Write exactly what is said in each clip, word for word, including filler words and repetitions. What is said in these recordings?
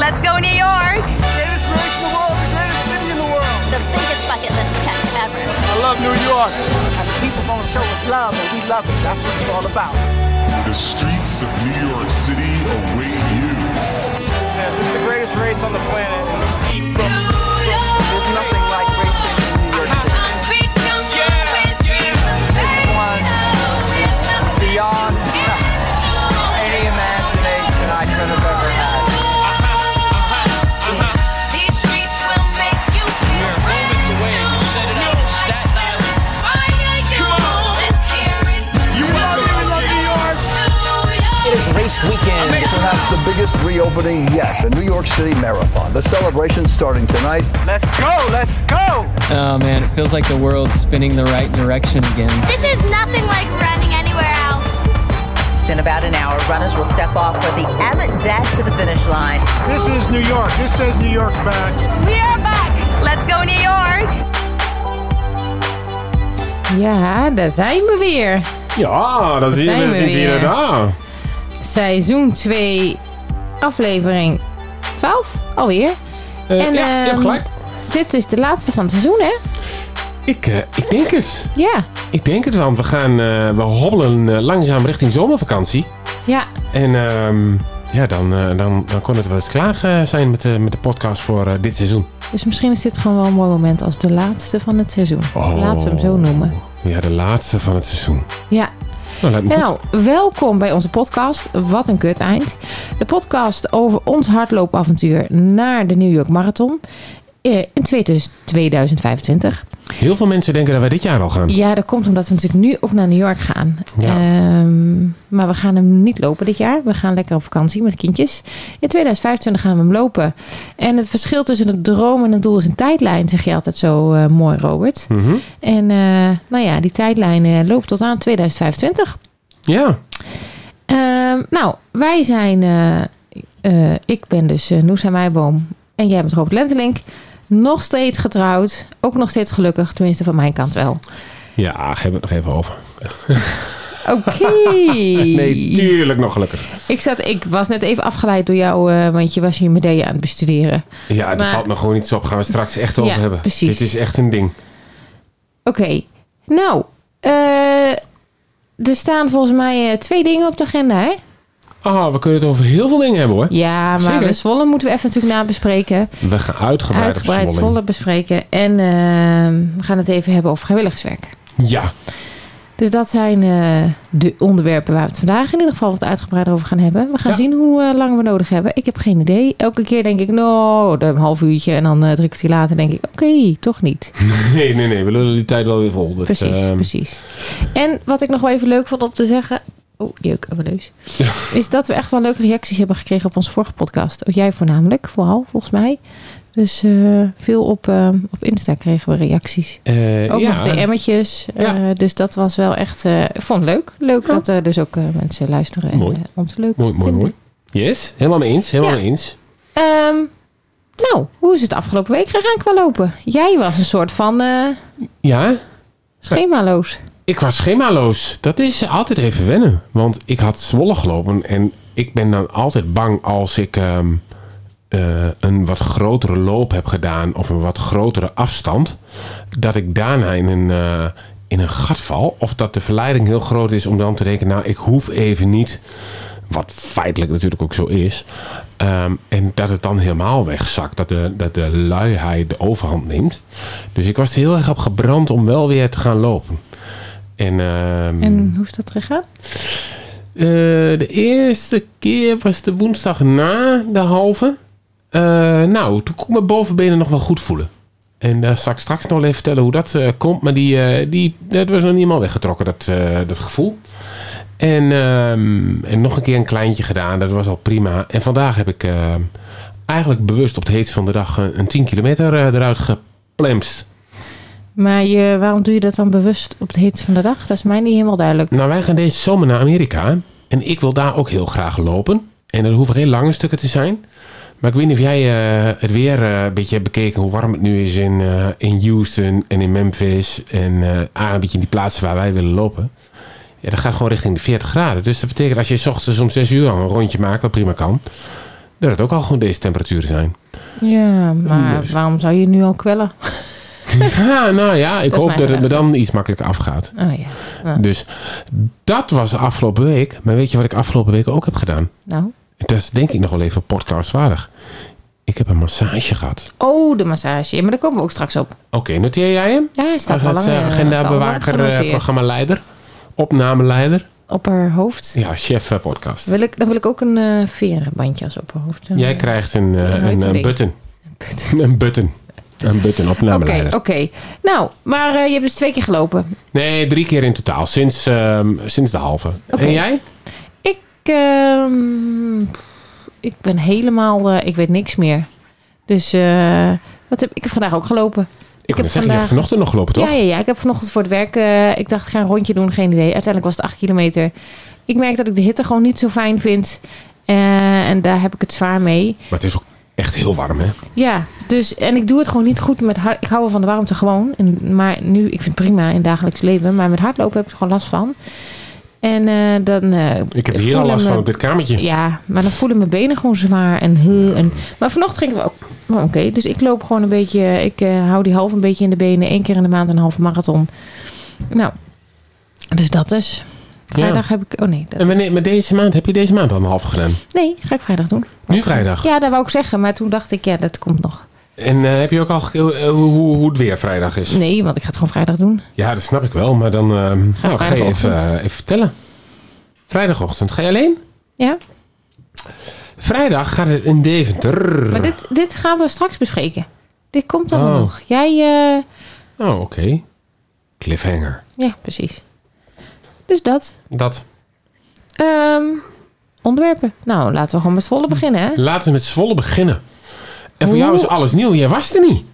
Let's go New York! Greatest race in the world, the greatest city in the world. The biggest bucket list check ever. I love New York. And the people gonna show us love, and we love it. That's what it's all about. The streets of New York City await you. Yes, it's the greatest race on the planet. From, there's nothing like racing in New York City. This one beyond any imagination I could have ever had. These streets will make you feel moments away. Set it up. Staten Island. Let's hear it. You love it, we love New York. It is race weekend. Perhaps the biggest reopening yet, the New York City Marathon. The celebration starting tonight. Let's go, let's go. Oh man, it feels like the world's spinning the right direction again. This is nothing like running anywhere else. In about an hour, runners will step off for the Abbott Dash to the finish line. This is New York. This says New York's back. We are back! Let's go New York! Ja, daar zijn we weer. Ja, dat zie je zijn we zitten weer. hier daar. Seizoen twee, aflevering twaalf alweer. Uh, en, ja, je hebt ehm, gelijk. Dit is de laatste van het seizoen, hè? Ik, uh, ik denk het. Ja. Ik denk het, want we gaan, uh, we hobbelen uh, langzaam richting zomervakantie. Ja. En um, ja, dan, uh, dan, dan kon het wel eens klaar uh, zijn met, uh, met de podcast voor uh, dit seizoen. Dus misschien is dit gewoon wel een mooi moment als de laatste van het seizoen. Oh. Laten we hem zo noemen. Ja, de laatste van het seizoen. Ja. Nou, lijkt me Nou, welkom bij onze podcast. Wat een kut eind. De podcast over ons hardloopavontuur naar de New York Marathon in tweeduizend vijfentwintig. Heel veel mensen denken dat wij dit jaar al gaan. Ja, dat komt omdat we natuurlijk nu ook naar New York gaan. Ja. Um, maar we gaan hem niet lopen dit jaar. We gaan lekker op vakantie met kindjes. In tweeduizend vijfentwintig gaan we hem lopen. En het verschil tussen het droom en het doel is een tijdlijn, zeg je altijd zo uh, mooi, Robert. Mm-hmm. En uh, nou ja, die tijdlijn uh, loopt tot aan tweeduizend vijfentwintig. Ja. Um, nou, wij zijn... Uh, uh, ik ben dus uh, Noosa Meiboom. En jij bent Robert Lentelink. Nog steeds getrouwd. Ook nog steeds gelukkig. Tenminste, van mijn kant wel. Ja, hebben we het nog even over. Oké. Okay. Nee, tuurlijk nog gelukkig. Ik, zat, ik was net even afgeleid door jou, uh, want je was je medaille aan het bestuderen. Ja, het maar, valt me gewoon iets op. Gaan we straks echt over ja, hebben. Precies. Dit is echt een ding. Oké. Okay. Nou, uh, er staan volgens mij uh, twee dingen op de agenda, hè? Ah, we kunnen het over heel veel dingen hebben, hoor. Ja, maar Zeker. we Zwolle moeten we even natuurlijk nabespreken. We gaan uitgebreid, uitgebreid op Zwolle. Zwolle bespreken. En uh, we gaan het even hebben over vrijwilligerswerk. Ja. Dus dat zijn uh, de onderwerpen waar we het vandaag in ieder geval wat uitgebreider over gaan hebben. We gaan ja. zien hoe uh, lang we nodig hebben. Ik heb geen idee. Elke keer denk ik, nou, een half uurtje. En dan uh, drie kwartier later denk ik, oké, okay, toch niet. Nee, nee, nee. We lullen die tijd wel weer vol. Dat, precies, uh, precies. En wat ik nog wel even leuk vond om te zeggen... Oh, jeuk aan mijn neus. Ja. Is dat we echt wel leuke reacties hebben gekregen op onze vorige podcast. Ook jij voornamelijk, vooral, volgens mij. Dus uh, veel op, uh, op Insta kregen we reacties. Uh, ook ja. nog de emmertjes. Ja. Uh, dus dat was wel echt... Uh, ik vond het leuk. Leuk ja. dat er uh, dus ook uh, mensen luisteren. Mooi. En uh, ons leuk mooi, mooi, mooi. Yes, helemaal mee eens. Helemaal ja. mee eens. Um, nou, hoe is het afgelopen week gegaan qua lopen? Jij was een soort van... Uh, ja? Schemaloos. Ik was schemaloos. Dat is altijd even wennen. Want ik had Zwolle gelopen. En ik ben dan altijd bang als ik um, uh, een wat grotere loop heb gedaan. Of een wat grotere afstand. Dat ik daarna in een, uh, in een gat val. Of dat de verleiding heel groot is om dan te denken. Nou, ik hoef even niet. Wat feitelijk natuurlijk ook zo is. Um, en dat het dan helemaal wegzakt. Dat de, dat de luiheid de overhand neemt. Dus ik was er heel erg op gebrand om wel weer te gaan lopen. En, um, en hoe is dat gegaan? Uh, de eerste keer was de woensdag na de halve. Uh, nou, toen kon ik mijn bovenbenen nog wel goed voelen. En daar zal ik straks nog even vertellen hoe dat uh, komt. Maar die, uh, die, dat was nog niet helemaal weggetrokken, dat, uh, dat gevoel. En, um, en nog een keer een kleintje gedaan. Dat was al prima. En vandaag heb ik uh, eigenlijk bewust op het heetst van de dag een, een tien kilometer uh, eruit geplemst. Maar je, waarom doe je dat dan bewust op het heetst van de dag? Dat is mij niet helemaal duidelijk. Nou, wij gaan deze zomer naar Amerika. En ik wil daar ook heel graag lopen. En dat hoeven geen lange stukken te zijn. Maar ik weet niet of jij uh, het weer uh, een beetje hebt bekeken. Hoe warm het nu is in, uh, in Houston en in Memphis. En uh, een beetje in die plaatsen waar wij willen lopen. Ja, dat gaat gewoon richting de veertig graden. Dus dat betekent als je 's ochtends om zes uur al een rondje maakt, wat prima kan. dat het ook al gewoon deze temperaturen zijn. Ja, maar Dus. waarom zou je nu al kwellen? Ja, nou ja, ik Dat is hoop mijn dat het me gedachte. dan iets makkelijker afgaat. Oh ja. Nou, Dus dat was afgelopen week. Maar weet je wat ik afgelopen week ook heb gedaan? nou. Dat is denk ik nog wel even podcastwaardig. Ik heb een massage gehad. Oh, de massage. Ja, maar daar komen we ook straks op. Oké, okay, noteer jij hem? Ja, hij staat wel Als lang. uh, eh, agendabewaker, staat wel lang uh, genoteerd. programmaleider, opnameleider. Op haar hoofd. Ja, chef uh, podcast. Wil ik, dan wil ik ook een uh, verenbandje als op haar hoofd. Jij krijgt een, uh, een, een, een, een button. Een button. Een button, opnameleider. Oké, okay, oké. Okay. Nou, maar uh, je hebt dus twee keer gelopen. Nee, drie keer in totaal. Sinds, uh, sinds de halve. Okay. En jij? Ik, uh, ik ben helemaal... Uh, ik weet niks meer. Dus uh, wat heb, ik heb vandaag ook gelopen. Ik, ik heb zeggen, vandaag... je hebt vanochtend nog gelopen, toch? Ja, ja, ja. Ik heb vanochtend voor het werk... Uh, ik dacht, ik ga een rondje doen. Geen idee. Uiteindelijk was het acht kilometer. Ik merk dat ik de hitte gewoon niet zo fijn vind. Uh, en daar heb ik het zwaar mee. Maar het is ook echt heel warm, hè? Ja, dus... En ik doe het gewoon niet goed met hard... Ik hou wel van de warmte gewoon. En, maar nu... Ik vind het prima in het dagelijks leven. Maar met hardlopen heb ik er gewoon last van. En uh, dan... Uh, ik heb hier al last me, van op dit kamertje. Ja, maar dan voelen mijn benen gewoon zwaar. En, uh, en, maar vanochtend gingen we ook... Oh, Oké, okay, dus ik loop gewoon een beetje... Ik uh, hou die half een beetje in de benen. Eén keer in de maand een halve marathon. Nou, dus dat is... Vrijdag ja. heb ik... Oh nee. Dat en wanneer, maar deze maand, heb je deze maand al een halve gedaan? Nee, ga ik vrijdag doen. Nu vrijdag? Ja, dat wou ik zeggen. Maar toen dacht ik, ja, dat komt nog. En uh, heb je ook al uh, hoe, hoe het weer vrijdag is? Nee, want ik ga het gewoon vrijdag doen. Ja, dat snap ik wel. Maar dan uh, ga, nou, ga je even, uh, even vertellen. Vrijdagochtend. Ga je alleen? Ja. Vrijdag gaat het in Deventer. Maar dit, dit gaan we straks bespreken. Dit komt dan oh. nog. Jij... Uh... Oh, oké. Okay. Cliffhanger. Ja, precies. Dus dat. Dat. Um, onderwerpen. Nou, laten we gewoon met Zwolle beginnen, hè? Laten we met Zwolle beginnen. En voor Hoe? jou is alles nieuw. Jij was er niet.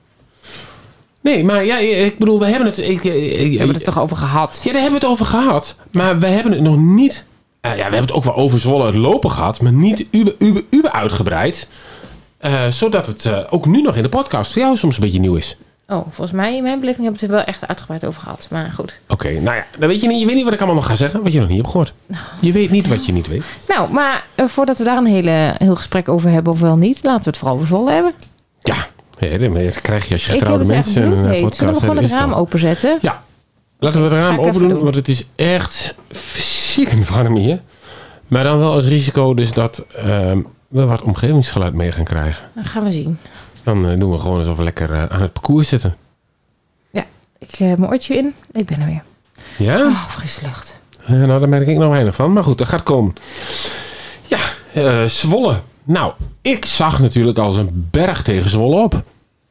Nee, maar ja, ik bedoel, we hebben het... Ik, ik, we hebben het er toch over gehad? Ja, daar hebben we het over gehad. Maar we hebben het nog niet... Uh, ja, we hebben het ook wel over Zwolle het lopen gehad. Maar niet uber, uber, uber uitgebreid. Uh, zodat het uh, ook nu nog in de podcast voor jou soms een beetje nieuw is. Oh, volgens mij in mijn beleving hebben we het er wel echt uitgebreid over gehad. Maar goed. Oké, okay, nou ja, dan weet je niet, je weet niet wat ik allemaal nog ga zeggen. Wat je nog niet hebt gehoord. Nou, je weet niet wat je niet weet. Nou, maar uh, voordat we daar een hele, heel gesprek over hebben of wel niet. Laten we het vooral over Zwolle hebben. Ja, ja dat krijg je als je getrouwde mensen een podcast. Zullen we gewoon het raam openzetten? Ja, laten we het raam open doen, doen. Want het is echt ziekend warm hier. Maar dan wel als risico dus dat uh, we wat omgevingsgeluid mee gaan krijgen. Dat gaan we zien. Dan uh, doen we gewoon alsof we lekker uh, aan het parcours zitten. Ja, ik heb uh, mijn oortje in. Ik ben er weer. Ja? Oh, frisse lucht. Uh, nou, daar merk ik nog weinig van. Maar goed, dat gaat komen. Ja, uh, Zwolle. Nou, ik zag natuurlijk als een berg tegen Zwolle op.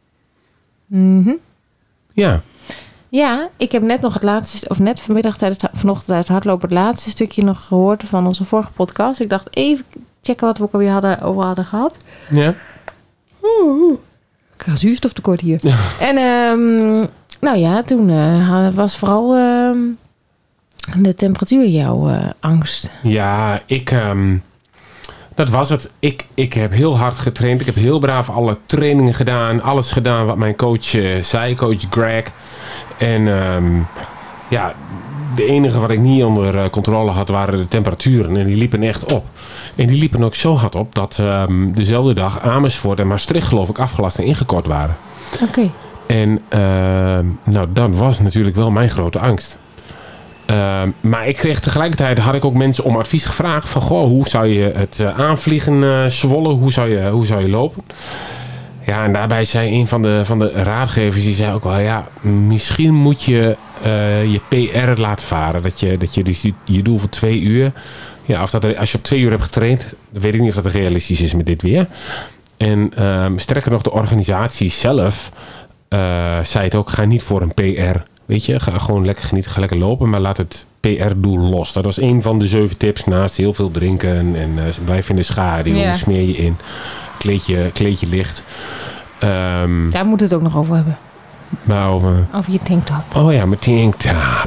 Mhm. Ja. Ja, ik heb net nog het laatste, of net vanmiddag tijdens vanochtend tijdens het hardlopen het laatste stukje nog gehoord van onze vorige podcast. Ik dacht even checken wat we ook alweer hadden, over hadden gehad. Ja. Oeh, ik ga zuurstoftekort hier. Ja. En um, nou ja, toen uh, was vooral uh, de temperatuur jouw uh, angst. Ja, ik... Um, dat was het. Ik, ik heb heel hard getraind. Ik heb heel braaf alle trainingen gedaan. Alles gedaan wat mijn coach uh, zei. Coach Greg. En um, ja, de enige wat ik niet onder uh, controle had waren de temperaturen. En die liepen echt op. En die liepen ook zo hard op dat um, dezelfde dag Amersfoort en Maastricht geloof ik afgelast en ingekort waren. Oké. Okay. En uh, nou, dat was natuurlijk wel mijn grote angst. Uh, maar ik kreeg tegelijkertijd, had ik ook mensen om advies gevraagd. Van, goh, hoe zou je het uh, aanvliegen, uh, Zwolle? Hoe zou je, hoe zou je lopen? Ja, en daarbij zei een van de, van de raadgevers, die zei ook wel, ja, misschien moet je uh, je P R laten varen. Dat je, dat je dus je doel voor twee uur, ja, of dat er, als je op twee uur hebt getraind, dan weet ik niet of dat realistisch is met dit weer. En um, sterker nog, de organisatie zelf uh, zei het ook, ga niet voor een P R. Weet je, ga gewoon lekker genieten, ga lekker lopen, maar laat het P R-doel los. Dat was een van de zeven tips naast heel veel drinken en uh, blijf in de schaduw, yeah. Smeer je in, kleed je, kleed je licht. Um, Daar moet het ook nog over hebben. Maar over... Over je tanktop. Oh ja, mijn tanktop.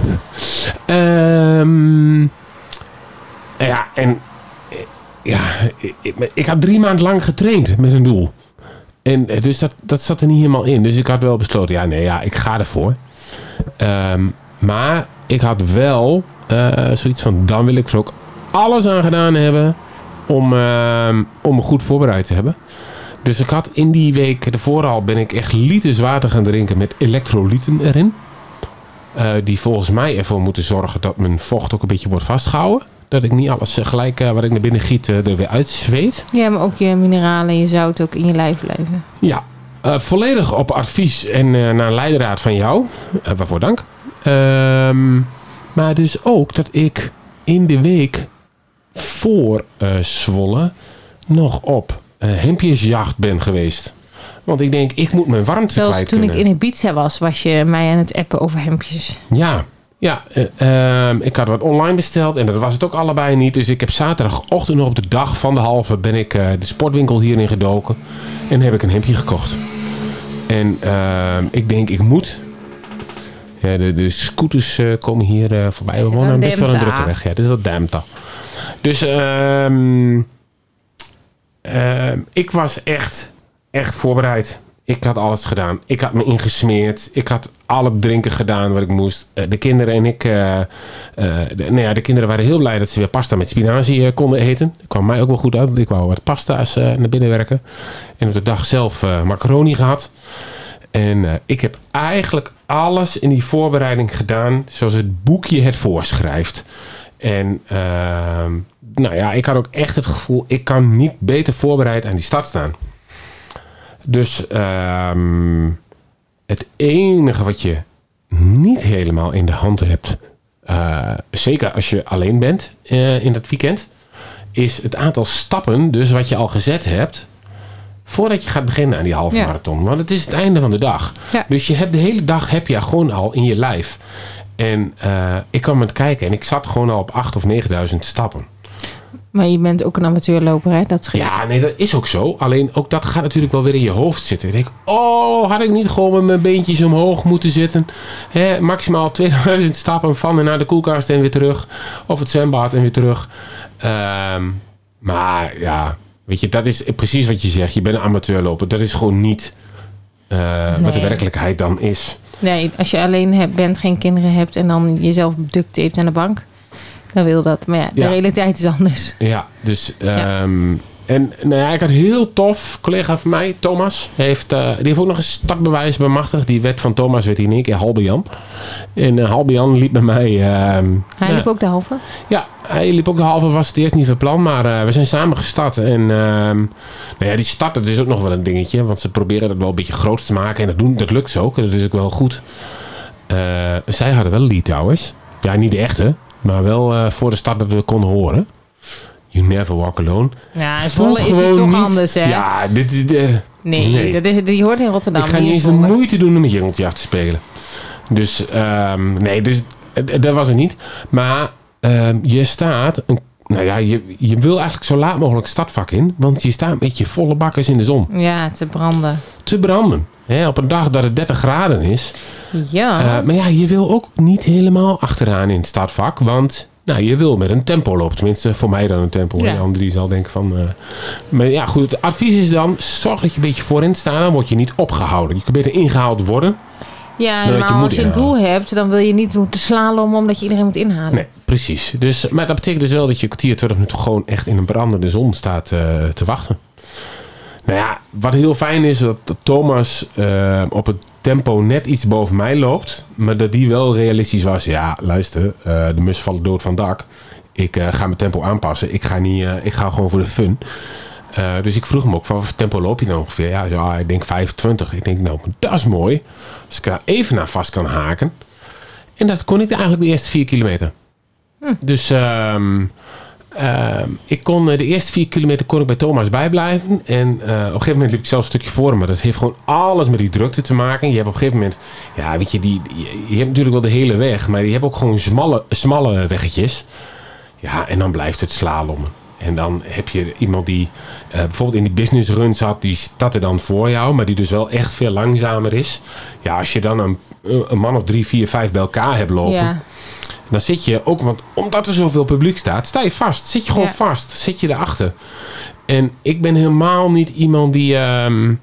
Um, ja, en ja, ik, ik had drie maanden lang getraind met een doel. En dus dat, dat zat er niet helemaal in. Dus ik had wel besloten, ja, nee, ja, ik ga ervoor. Um, maar ik had wel uh, zoiets van, dan wil ik er ook alles aan gedaan hebben. om, uh, om me goed voorbereid te hebben. Dus ik had in die week ervoor al ben ik echt liters water gaan drinken met elektrolyten erin. Uh, die volgens mij ervoor moeten zorgen dat mijn vocht ook een beetje wordt vastgehouden. Dat ik niet alles gelijk uh, wat ik naar binnen giet uh, er weer uitzweet. Ja, maar ook je mineralen en je zout ook in je lijf blijven. Ja, uh, volledig op advies en uh, naar leidraad van jou. Uh, waarvoor dank. Um, maar dus ook dat ik in de week voor uh, Zwolle nog op uh, hempjesjacht ben geweest. Want ik denk, ik moet mijn warmte Zelfs kwijt toen kunnen. ik in Ibiza was, was je mij aan het appen over hemdjes. Ja, ja uh, uh, ik had wat online besteld en dat was het ook allebei niet. Dus ik heb zaterdagochtend nog op de dag van de halve ben ik uh, de sportwinkel hierin gedoken. En heb ik een hemdje gekocht. En uh, ik denk, ik moet... Ja, de, de scooters uh, komen hier uh, voorbij. We wonen best wel een drukke weg. Ja, dit is wel Demta. Dus uh, uh, ik was echt, echt voorbereid. Ik had alles gedaan. Ik had me ingesmeerd. Ik had al het drinken gedaan wat ik moest. Uh, de kinderen en ik... Uh, uh, de, nou ja, de kinderen waren heel blij dat ze weer pasta met spinazie uh, konden eten. Dat kwam mij ook wel goed uit. Want ik wou wat pasta's uh, naar binnen werken. En op de dag zelf uh, macaroni gehad. En uh, ik heb eigenlijk alles in die voorbereiding gedaan zoals het boekje het voorschrijft. En uh, nou ja, ik had ook echt het gevoel, ik kan niet beter voorbereid aan die stad staan. Dus uh, het enige wat je niet helemaal in de hand hebt, uh, zeker als je alleen bent uh, in dat weekend, is het aantal stappen, dus wat je al gezet hebt, voordat je gaat beginnen aan die halve ja. marathon. Want het is het einde van de dag. Ja. Dus je hebt de hele dag heb je gewoon al in je lijf. En uh, ik kwam aan het kijken en ik zat gewoon al op acht of negenduizend stappen. Maar je bent ook een amateurloper, hè? Dat scheelt. Ja, nee, dat is ook zo. Alleen ook dat gaat natuurlijk wel weer in je hoofd zitten. Ik denk, oh, had ik niet gewoon met mijn beentjes omhoog moeten zitten. Hè, maximaal tweeduizend stappen van en naar de koelkast en weer terug. Of het zwembad en weer terug. Um, maar ja... Weet je, dat is precies wat je zegt. Je bent een amateurloper. Dat is gewoon niet uh, nee. wat de werkelijkheid dan is. Nee, als je alleen hebt, bent, geen kinderen hebt en dan jezelf duct tapet aan de bank, dan wil dat. Maar ja, de ja. realiteit is anders. Ja, dus... Um, ja. En nou ja, ik had heel tof, collega van mij, Thomas, heeft, uh, die heeft ook nog een startbewijs bemachtigd. Die werd van Thomas, werd hij in één keer halve Jan. En uh, halve Jan liep bij mij... Uh, hij uh, liep ook de halve? Ja, hij liep ook de halve, was het eerst niet van plan. Maar uh, we zijn samen gestart. En uh, nou ja, die start, dat is ook nog wel een dingetje. Want ze proberen dat wel een beetje groot te maken. En dat, doen, dat lukt ze ook. En dat is ook wel goed. Uh, zij hadden wel Lee Towers. Ja, niet de echte. Maar wel uh, voor de start dat we konden horen. You never walk alone. Ja, in Zwolle is het toch niet anders, hè? Ja, dit is... De, nee, nee. Dat is, die hoort in Rotterdam. Ik ga niet eens de moeite doen om een jingeltje af te spelen. Dus, um, nee, dus, dat was het niet. Maar um, je staat... Een, nou ja, je, je wil eigenlijk zo laat mogelijk stadvak in. Want je staat met je volle bakkers in de zon. Ja, te branden. Te branden. Hè, op een dag dat het dertig graden is. Ja. Uh, maar ja, je wil ook niet helemaal achteraan in het stadvak. Want... Nou, je wil met een tempo lopen. Tenminste, voor mij dan een tempo. Ja. En de andere die zal denken van... Uh, maar ja, goed. Het advies is dan... Zorg dat je een beetje voorin staat. Dan word je niet opgehouden. Je kunt beter ingehaald worden. Ja, maar als je een doel hebt... dan wil je niet moeten slalom... omdat je iedereen moet inhalen. Nee, precies. Dus, maar dat betekent dus wel dat je een kwartier, twintig minuten... gewoon echt in een brandende zon staat uh, te wachten. Nou ja, wat heel fijn is... dat Thomas uh, op het tempo net iets boven mij loopt. Maar dat die wel realistisch was. Ja, luister. Uh, de mus vallen dood van het dak. Ik uh, ga mijn tempo aanpassen. Ik ga, niet, uh, ik ga gewoon voor de fun. Uh, dus ik vroeg hem ook, van wat tempo loop je dan ongeveer? Ja, ja, ik denk vijfentwintig. Ik denk, nou, dat is mooi. Als ik daar even naar vast kan haken. En dat kon ik eigenlijk de eerste vier kilometer. Hm. Dus... Um, Uh, ik kon de eerste vier kilometer kon ik bij Thomas bijblijven. En uh, op een gegeven moment liep ik zelf een stukje voor hem. Maar dat heeft gewoon alles met die drukte te maken. Je hebt op een gegeven moment... Ja, weet je, die, die, je hebt natuurlijk wel de hele weg. Maar je hebt ook gewoon smalle, smalle weggetjes. Ja, en dan blijft het slalommen. En dan heb je iemand die uh, bijvoorbeeld in die business run zat. Die staat er dan voor jou. Maar die dus wel echt veel langzamer is. Ja, als je dan een, een man of drie, vier, vijf bij elkaar hebt lopen... Ja. Dan zit je ook, want omdat er zoveel publiek staat, sta je vast. Zit je gewoon ja. vast. Zit je erachter. En ik ben helemaal niet iemand die... Um,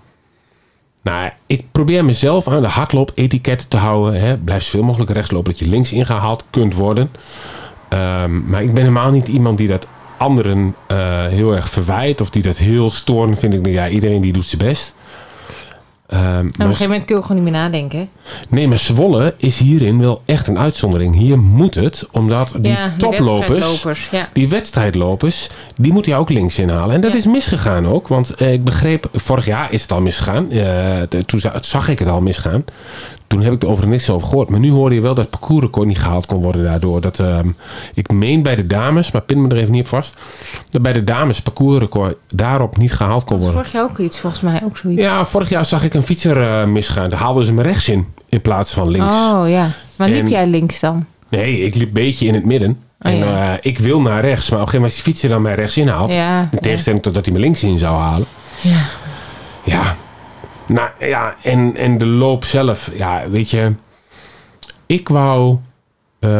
nou, ik probeer mezelf aan de hardloop-etiquette te houden. Hè. Blijf zoveel mogelijk rechts lopen, dat je links ingehaald kunt worden. Um, maar ik ben helemaal niet iemand die dat anderen uh, heel erg verwijt of die dat heel storen, vind ik, ja, iedereen die doet zijn best. Um, en op een gegeven moment kun je gewoon niet meer nadenken. Nee, maar Zwolle is hierin wel echt een uitzondering. Hier moet het, omdat die ja, toplopers, die wedstrijdlopers, ja. die wedstrijdlopers, die moet je ook links inhalen. En dat ja. is misgegaan ook, want uh, ik begreep, vorig jaar is het al misgegaan. Uh, de, toen zag ik het al misgaan. Toen heb ik er over niks over gehoord. Maar nu hoorde je wel dat het parcoursrecord niet gehaald kon worden daardoor. Dat, uh, ik meen bij de dames, maar pin me er even niet op vast. Dat bij de dames het parcoursrecord daarop niet gehaald kon worden. Vorig jaar ook iets, volgens mij ook zoiets. Ja, vorig jaar zag ik een fietser uh, misgaan. Daar haalden ze me rechts in, in plaats van links. Oh ja, maar liep en, jij links dan? Nee, ik liep een beetje in het midden. Oh, en ja. uh, ik wil naar rechts. Maar op een gegeven moment als die fietser dan mij rechts inhaalt. Ja, in tegenstelling ja. tot dat hij me links in zou halen. Ja. Ja. Nou ja, en, en de loop zelf. Ja, weet je. Ik wou uh,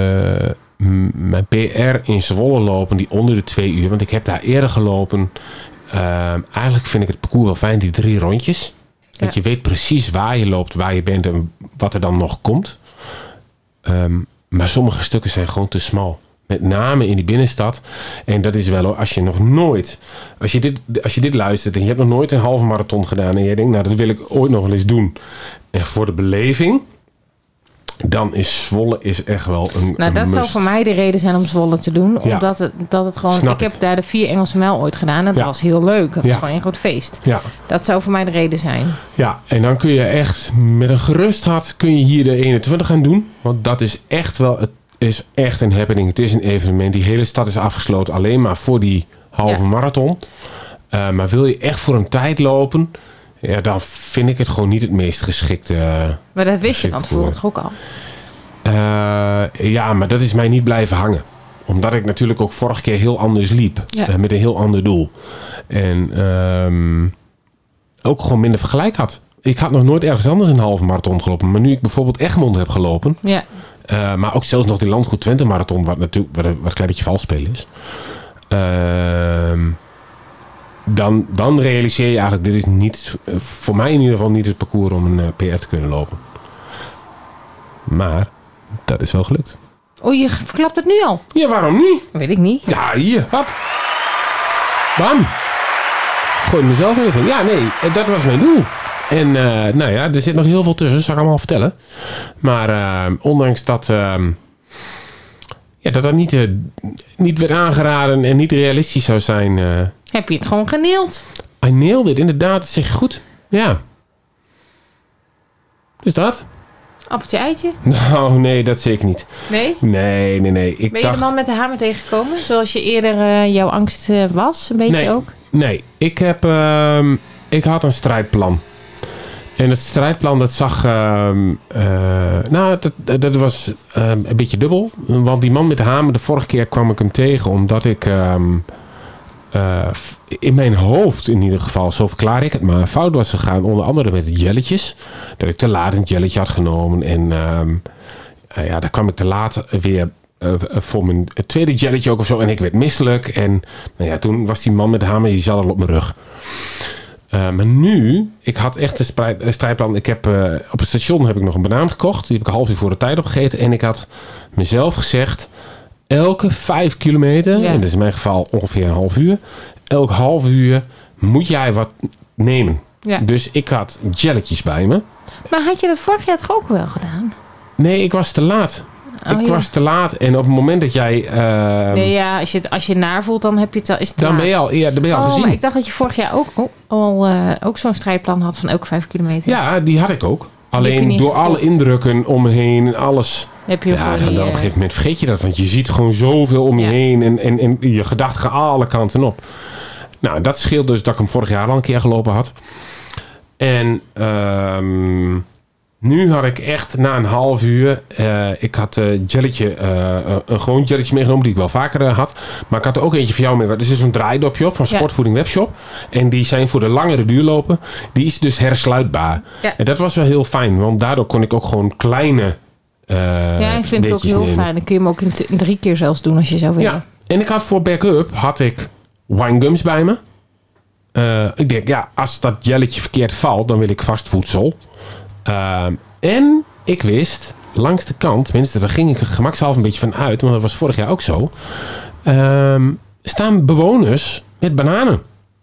m- mijn P R in Zwolle lopen die onder de twee uur. Want ik heb daar eerder gelopen. Uh, eigenlijk vind ik het parcours wel fijn, die drie rondjes. Want ja. je weet precies waar je loopt, waar je bent en wat er dan nog komt. Um, maar sommige stukken zijn gewoon te smal. Met name in die binnenstad. En dat is wel als je nog nooit... Als je, dit, als je dit luistert en je hebt nog nooit een halve marathon gedaan... en je denkt, nou dat wil ik ooit nog wel eens doen. En voor de beleving... dan is Zwolle is echt wel een Nou, een dat must. zou voor mij de reden zijn om Zwolle te doen. Ja. Omdat het, dat het gewoon... Snap ik heb daar de vier Engelse mijl ooit gedaan. En dat Ja. was heel leuk. Dat Ja. was gewoon een groot feest. Ja. Dat zou voor mij de reden zijn. Ja, en dan kun je echt met een gerust hart... kun je hier de eenentwintig gaan doen. Want dat is echt wel... Het is echt een happening. Het is een evenement. Die hele stad is afgesloten alleen maar voor die halve ja. marathon. Uh, maar wil je echt voor een tijd lopen... Ja, dan vind ik het gewoon niet het meest geschikte. Uh, maar dat wist je van tevoren toch ook al? Uh, ja, maar dat is mij niet blijven hangen. Omdat ik natuurlijk ook vorige keer heel anders liep. Ja. Uh, met een heel ander doel. En um, ook gewoon minder vergelijk had. Ik had nog nooit ergens anders een halve marathon gelopen. Maar nu ik bijvoorbeeld Egmond heb gelopen... Ja. Uh, maar ook zelfs nog die Landgoed Twente marathon... wat natuurlijk wat een, wat een klein beetje vals spelen is... Uh, dan, dan realiseer je eigenlijk... dit is niet, voor mij in ieder geval niet het parcours... om een uh, P R te kunnen lopen. Maar dat is wel gelukt. Oh, je verklapt het nu al? Ja, waarom niet? Weet ik niet. Ja, hier, hop. Bam. Gooi mezelf even in. Ja, nee, dat was mijn doel. En uh, nou ja, er zit nog heel veel tussen, zal ik allemaal vertellen. Maar uh, ondanks dat, uh, ja, dat dat niet, uh, niet werd aangeraden en niet realistisch zou zijn... Uh, heb je het gewoon geneeld? I nailed it, inderdaad. Dat zeg je goed. Ja. Dus dat. Appeltje eitje? Nou, nee, dat zeker niet. Nee? Nee, nee, nee. Ik ben je dacht... de man met de hamer tegengekomen? Zoals je eerder uh, jouw angst uh, was? Een beetje nee, ook? Nee, ik heb... Uh, ik had een strijdplan. En het strijdplan, dat zag... Uh, uh, nou, dat, dat was uh, een beetje dubbel. Want die man met de hamer, de vorige keer kwam ik hem tegen... omdat ik... Uh, uh, in mijn hoofd in ieder geval, zo verklaar ik het maar... fout was gegaan, onder andere met de jelletjes. Dat ik te laat een jelletje had genomen. En uh, uh, ja, daar kwam ik te laat weer... Uh, voor mijn tweede jelletje ook of zo. En ik werd misselijk. En nou ja, toen was die man met de hamer, die zat al op mijn rug. Uh, maar nu, ik had echt een spreid, uh, strijdplan. Ik heb, uh, op het station heb ik nog een banaan gekocht. Die heb ik een half uur voor de tijd opgegeten. En ik had mezelf gezegd, elke vijf kilometer, ja. en dat is in mijn geval ongeveer een half uur. Elk half uur moet jij wat nemen. Ja. Dus ik had jelletjes bij me. Maar had je dat vorig jaar toch ook wel gedaan? Nee, ik was te laat. Oh, ik ja. was te laat. En op het moment dat jij... Uh, nee, ja, als je het, als je naar voelt, dan heb je het, is het dan ben je al, ja, dan ben je al oh, gezien. Maar ik dacht dat je vorig jaar ook, oh, al uh, ook zo'n strijdplan had van elke vijf kilometer. Ja, die had ik ook. Alleen door gevolgd. Alle indrukken om me heen en alles... Heb je ja, dan, die, dan op een gegeven moment vergeet je dat. Want je ziet gewoon zoveel om je ja. heen. En, en, en je gedachten gaan alle kanten op. Nou, dat scheelt dus dat ik hem vorig jaar al een keer gelopen had. En... Um, nu had ik echt na een half uur... Uh, ik had uh, jelletje, uh, een gewoon jelletje meegenomen... die ik wel vaker uh, had. Maar ik had er ook eentje voor jou mee. Er is dus een draaidopje op van Sportvoeding Webshop. En die zijn voor de langere duurlopen. Die is dus hersluitbaar. Ja. En dat was wel heel fijn. Want daardoor kon ik ook gewoon kleine uh, ja, ik vind het ook heel nemen. Fijn. Dan kun je hem ook in t- drie keer zelfs doen als je zou willen. Ja. En ik had voor backup had ik winegums bij me. Uh, ik denk, ja, als dat jelletje verkeerd valt... dan wil ik vast voedsel... Uh, en ik wist, langs de kant, tenminste, daar ging ik er gemakshalve een beetje van uit, want dat was vorig jaar ook zo. Um, staan bewoners met bananen.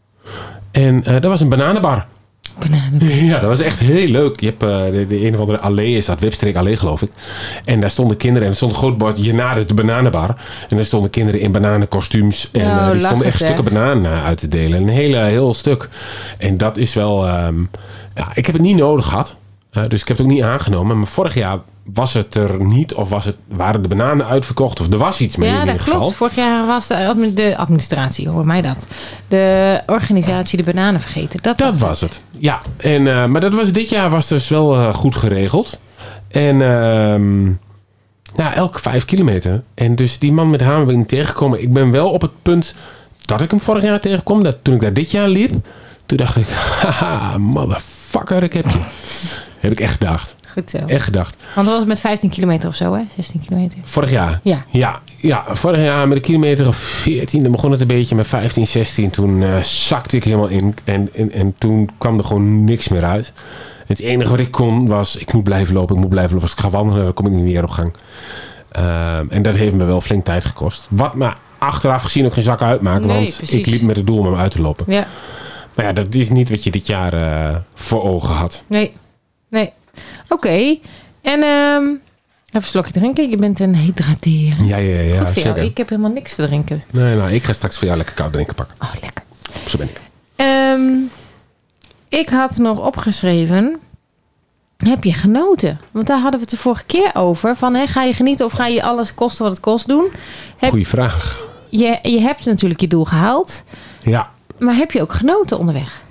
En uh, dat was een bananenbar. Bananenbar. Ja, dat was echt heel leuk. Je hebt uh, de, de een of andere allee, is dat Wipstreek Allee geloof ik. En daar stonden kinderen en er stond een groot bord, je nadert de bananenbar. En daar stonden kinderen in bananenkostuums. En uh, die stonden echt stukken banaan uh, uit te delen. Een hele, heel stuk. En dat is wel... Um, ja, ik heb het niet nodig gehad. Uh, dus ik heb het ook niet aangenomen. Maar vorig jaar was het er niet. Of was het, waren de bananen uitverkocht. Of er was iets mee ja, in ieder dat geval. klopt. Vorig jaar was de, de administratie, hoor mij dat. De organisatie de bananen vergeten. Dat, dat was, was het. het. Ja, en, uh, maar dat was, dit jaar was dus wel uh, goed geregeld. En uh, ja, elke vijf kilometer. En dus die man met de hamer ben ik niet tegengekomen. Ik ben wel op het punt dat ik hem vorig jaar tegenkwam. Dat toen ik daar dit jaar liep. Toen dacht ik, haha, motherfucker, ik heb je. Heb ik echt gedacht. Goed zo. Echt gedacht. Want dat was met vijftien kilometer of zo, hè? zestien kilometer. Vorig jaar? Ja. Ja, ja vorig jaar met een kilometer of veertien. Dan begon het een beetje met vijftien, zestien. Toen uh, zakte ik helemaal in. En, en, en toen kwam er gewoon niks meer uit. Het enige wat ik kon was, ik moet blijven lopen, ik moet blijven lopen. Als ik ga wandelen, dan kom ik niet meer op gang. Uh, en dat heeft me wel flink tijd gekost. Wat me achteraf gezien ook geen zak uitmaakt. Nee, want precies. Ik liep met het doel om hem uit te lopen. Ja. Maar ja, dat is niet wat je dit jaar uh, voor ogen had. Nee. Nee. Oké. Okay. En um, even een slokje drinken. Je bent een hydrateren. Ja, ja, ja. Goed voor jou. Zeker. Ik heb helemaal niks te drinken. Nee, nou, ik ga straks voor jou lekker koud drinken pakken. Oh, lekker. Zo ben ik. Um, ik had nog opgeschreven... Heb je genoten? Want daar hadden we het de vorige keer over. Van, hè, ga je genieten of ga je alles kosten wat het kost doen? Heb, Goeie vraag. Je, je hebt natuurlijk je doel gehaald. Ja. Maar heb je ook genoten onderweg?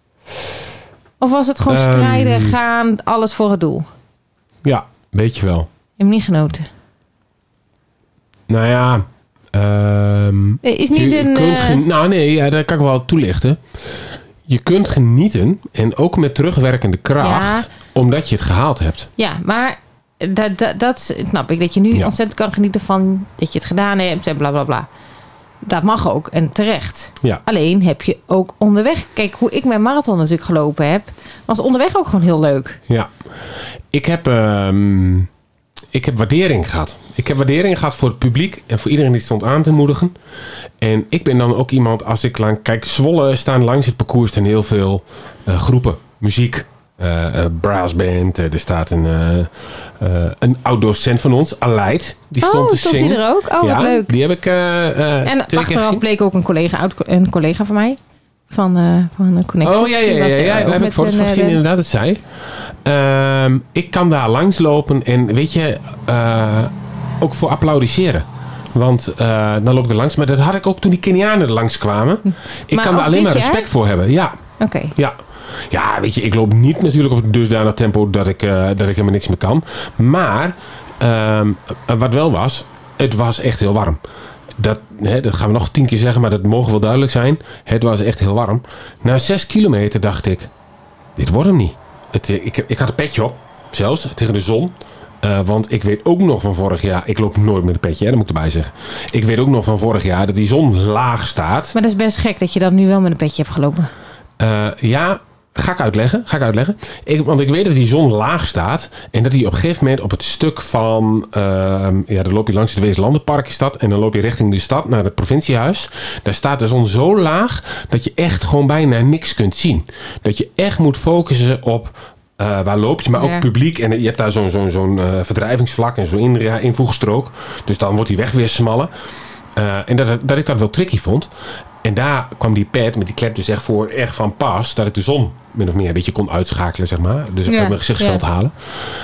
Of was het gewoon strijden, um, gaan, alles voor het doel? Ja, weet je wel. Je hebt niet genoten? Nou ja... Um, is niet je een... Kunt gen- uh, nou nee, ja, dat kan ik wel toelichten. Je kunt genieten en ook met terugwerkende kracht... Ja. Omdat je het gehaald hebt. Ja, maar dat, dat, dat snap ik. Dat je nu ja. ontzettend kan genieten van dat je het gedaan hebt en bla bla bla. Dat mag ook en terecht. Ja. Alleen heb je ook onderweg... Kijk, hoe ik mijn marathon natuurlijk gelopen heb... was onderweg ook gewoon heel leuk. Ja. Ik heb, um, ik heb waardering gehad. Ik heb waardering gehad voor het publiek... en voor iedereen die stond aan te moedigen. En ik ben dan ook iemand... als ik lang... Kijk, Zwolle staan langs het parcours... staan heel veel uh, groepen. Muziek. Uh, uh, brassband. Uh, er staat een, uh, uh, een oud-docent van ons, Aleid. Die stond oh, te stond zingen. Die er ook? Oh, ja, wat leuk. Die heb ik uh, uh, En achteraf bleek ook een collega, oud, een collega van mij. Van, uh, van een Connection. Oh ja, ja, ja, ja, ja. Daar heb ik foto's van gezien inderdaad, het zei. Uh, ik kan daar langs lopen en weet je, uh, ook voor applaudisseren. Want uh, dan loop ik er langs. Maar dat had ik ook toen die Kenianen er langs kwamen. Ik maar kan daar alleen maar respect jaar? voor hebben. Ja. Oké. Okay. Ja. Ja, weet je, ik loop niet natuurlijk op een dusdanig tempo dat ik, uh, dat ik helemaal niks meer kan. Maar, uh, wat wel was, het was echt heel warm. Dat, hè, dat gaan we nog tien keer zeggen, maar dat mogen wel duidelijk zijn. Het was echt heel warm. Na zes kilometer dacht ik, dit wordt hem niet. Het, ik, ik had een petje op, zelfs, tegen de zon. Uh, want ik weet ook nog van vorig jaar... Ik loop nooit met een petje, hè, dat moet ik erbij zeggen. Ik weet ook nog van vorig jaar dat die zon laag staat. Maar dat is best gek dat je dan nu wel met een petje hebt gelopen. Uh, ja, ga ik uitleggen. Ga ik uitleggen. Ik, want ik weet dat die zon laag staat. En dat die op een gegeven moment op het stuk van... Uh, ja, dan loop je langs het Weeslandenpark is dat. En dan loop je richting de stad naar het provinciehuis. Daar staat de zon zo laag dat je echt gewoon bijna niks kunt zien. Dat je echt moet focussen op... Uh, waar loop je, maar ook ja. publiek. En je hebt daar zo'n zo'n zo'n uh, verdrijvingsvlak en zo'n in, ja, invoegstrook. Dus dan wordt die weg weer smaller. Uh, en dat, dat ik dat wel tricky vond. En daar kwam die pad met die klep dus echt voor echt van pas. Dat ik de zon min of meer een beetje kon uitschakelen, zeg maar. Dus ik ja, uit mijn gezichtsveld ja. halen.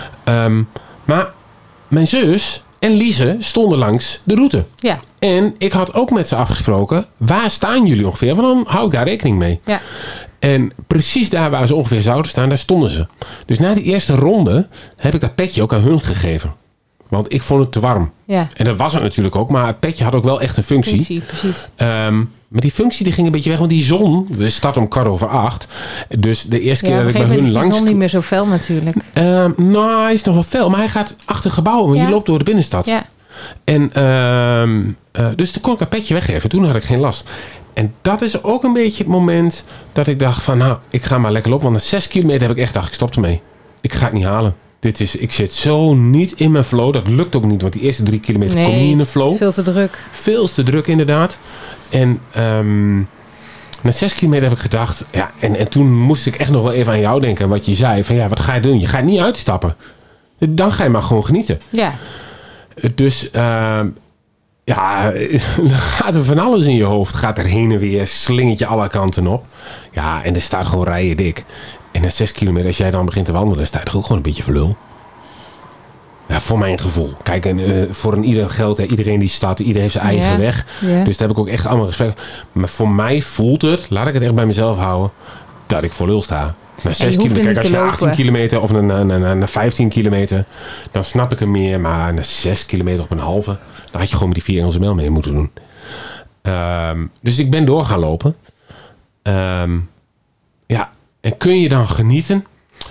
Um, maar mijn zus en Lize stonden langs de route. Ja. En ik had ook met ze afgesproken. Waar staan jullie ongeveer? Want dan hou ik daar rekening mee. Ja. En precies daar waar ze ongeveer zouden staan, daar stonden ze. Dus na die eerste ronde heb ik dat petje ook aan hun gegeven. Want ik vond het te warm. Ja. En dat was het natuurlijk ook. Maar het petje had ook wel echt een functie. Functie, precies. Um, maar die functie die ging een beetje weg. Want die zon, we starten om kwart over acht. Dus de eerste keer ja, dat ik bij hun langs... is de zon niet meer zo fel natuurlijk. Um, nou, hij is nog wel fel. Maar hij gaat achter gebouwen. Want ja. je loopt door de binnenstad. Ja. En, um, uh, dus toen kon ik dat petje weggeven. Toen had ik geen last. En dat is ook een beetje het moment dat ik dacht van... Nou, ik ga maar lekker lopen. Want na zes kilometer heb ik echt gedacht, ik stop ermee. Ik ga het niet halen. Dit is, ik zit zo niet in mijn flow. Dat lukt ook niet, want die eerste drie kilometer Nee, kom je niet in de flow. veel te druk. Veel te druk, inderdaad. En um, na zes kilometer heb ik gedacht... Ja, en, en toen moest ik echt nog wel even aan jou denken. Wat je zei, van ja, wat ga je doen? Je gaat niet uitstappen. Dan ga je maar gewoon genieten. Ja. Dus... Uh, Ja, dan gaat er van alles in je hoofd. Gaat er heen en weer, slingert je alle kanten op. Ja, en er staat gewoon rijen dik. En na zes kilometer, als jij dan begint te wandelen, sta je toch ook gewoon een beetje voor lul. Ja, voor mijn gevoel. Kijk, en, uh, voor een ieder geldt, hè, iedereen die staat, iedereen heeft zijn eigen Ja, weg. ja. Dus daar heb ik ook echt allemaal respect. Maar voor mij voelt het, laat ik het echt bij mezelf houden, dat ik voor lul sta. Na zes kilometer, kijk, als je na achttien kilometer of na, na, na, na vijftien kilometer, dan snap ik hem meer. Maar na zes kilometer op een halve, dan had je gewoon met die vier Engelse mijl mee moeten doen. Um, dus ik ben door gaan lopen. Um, ja, en kun je dan genieten?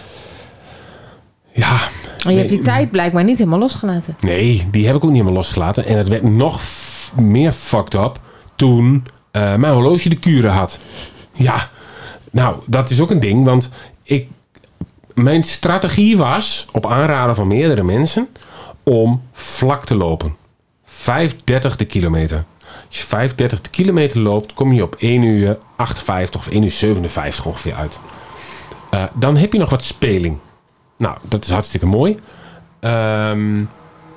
Ja. Maar je hebt die tijd blijkbaar niet helemaal losgelaten. Nee, die heb ik ook niet helemaal losgelaten. En het werd nog f- meer fucked up toen uh, mijn horloge de kuren had. Ja, nou, dat is ook een ding. Want ik, mijn strategie was, op aanraden van meerdere mensen, om vlak te lopen. vijf dertig de kilometer. Als je vijf dertig de kilometer loopt, kom je op één uur achtenvijftig of één uur zevenenvijftig ongeveer uit. Uh, dan heb je nog wat speling. Nou, dat is hartstikke mooi. Um,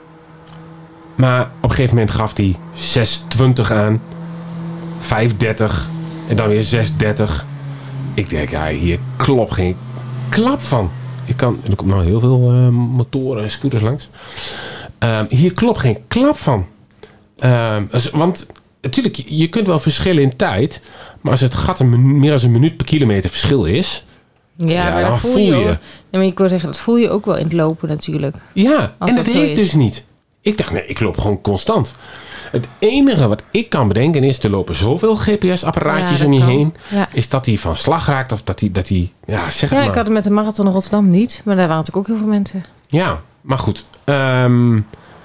maar op een gegeven moment gaf hij zes twintig aan. vijf dertig. En dan weer zes dertig. Ik denk, ja, hier klopt geen klap van. Ik kan, er komt nou heel veel uh, motoren en scooters langs. Um, hier klopt geen klap van. Um, dus, want natuurlijk, je kunt wel verschillen in tijd. Maar als het gat een minu- meer dan een minuut per kilometer verschil is... Ja, ja, maar dan dat voel voel je, je. ook. Nee, maar ik wil zeggen, dat voel je ook wel in het lopen natuurlijk. Ja, Als en dat dat zo deed ik is. dus niet. Ik dacht, nee, ik loop gewoon constant. Het enige wat ik kan bedenken is, er lopen zoveel G P S-apparaatjes Ja, om je dat kan. heen. Ja. Is dat hij van slag raakt of dat hij, dat hij ja, zeg het Ja, maar. ik had het met de marathon in Rotterdam niet. Maar daar waren natuurlijk ook heel veel mensen. Ja, maar goed. Um,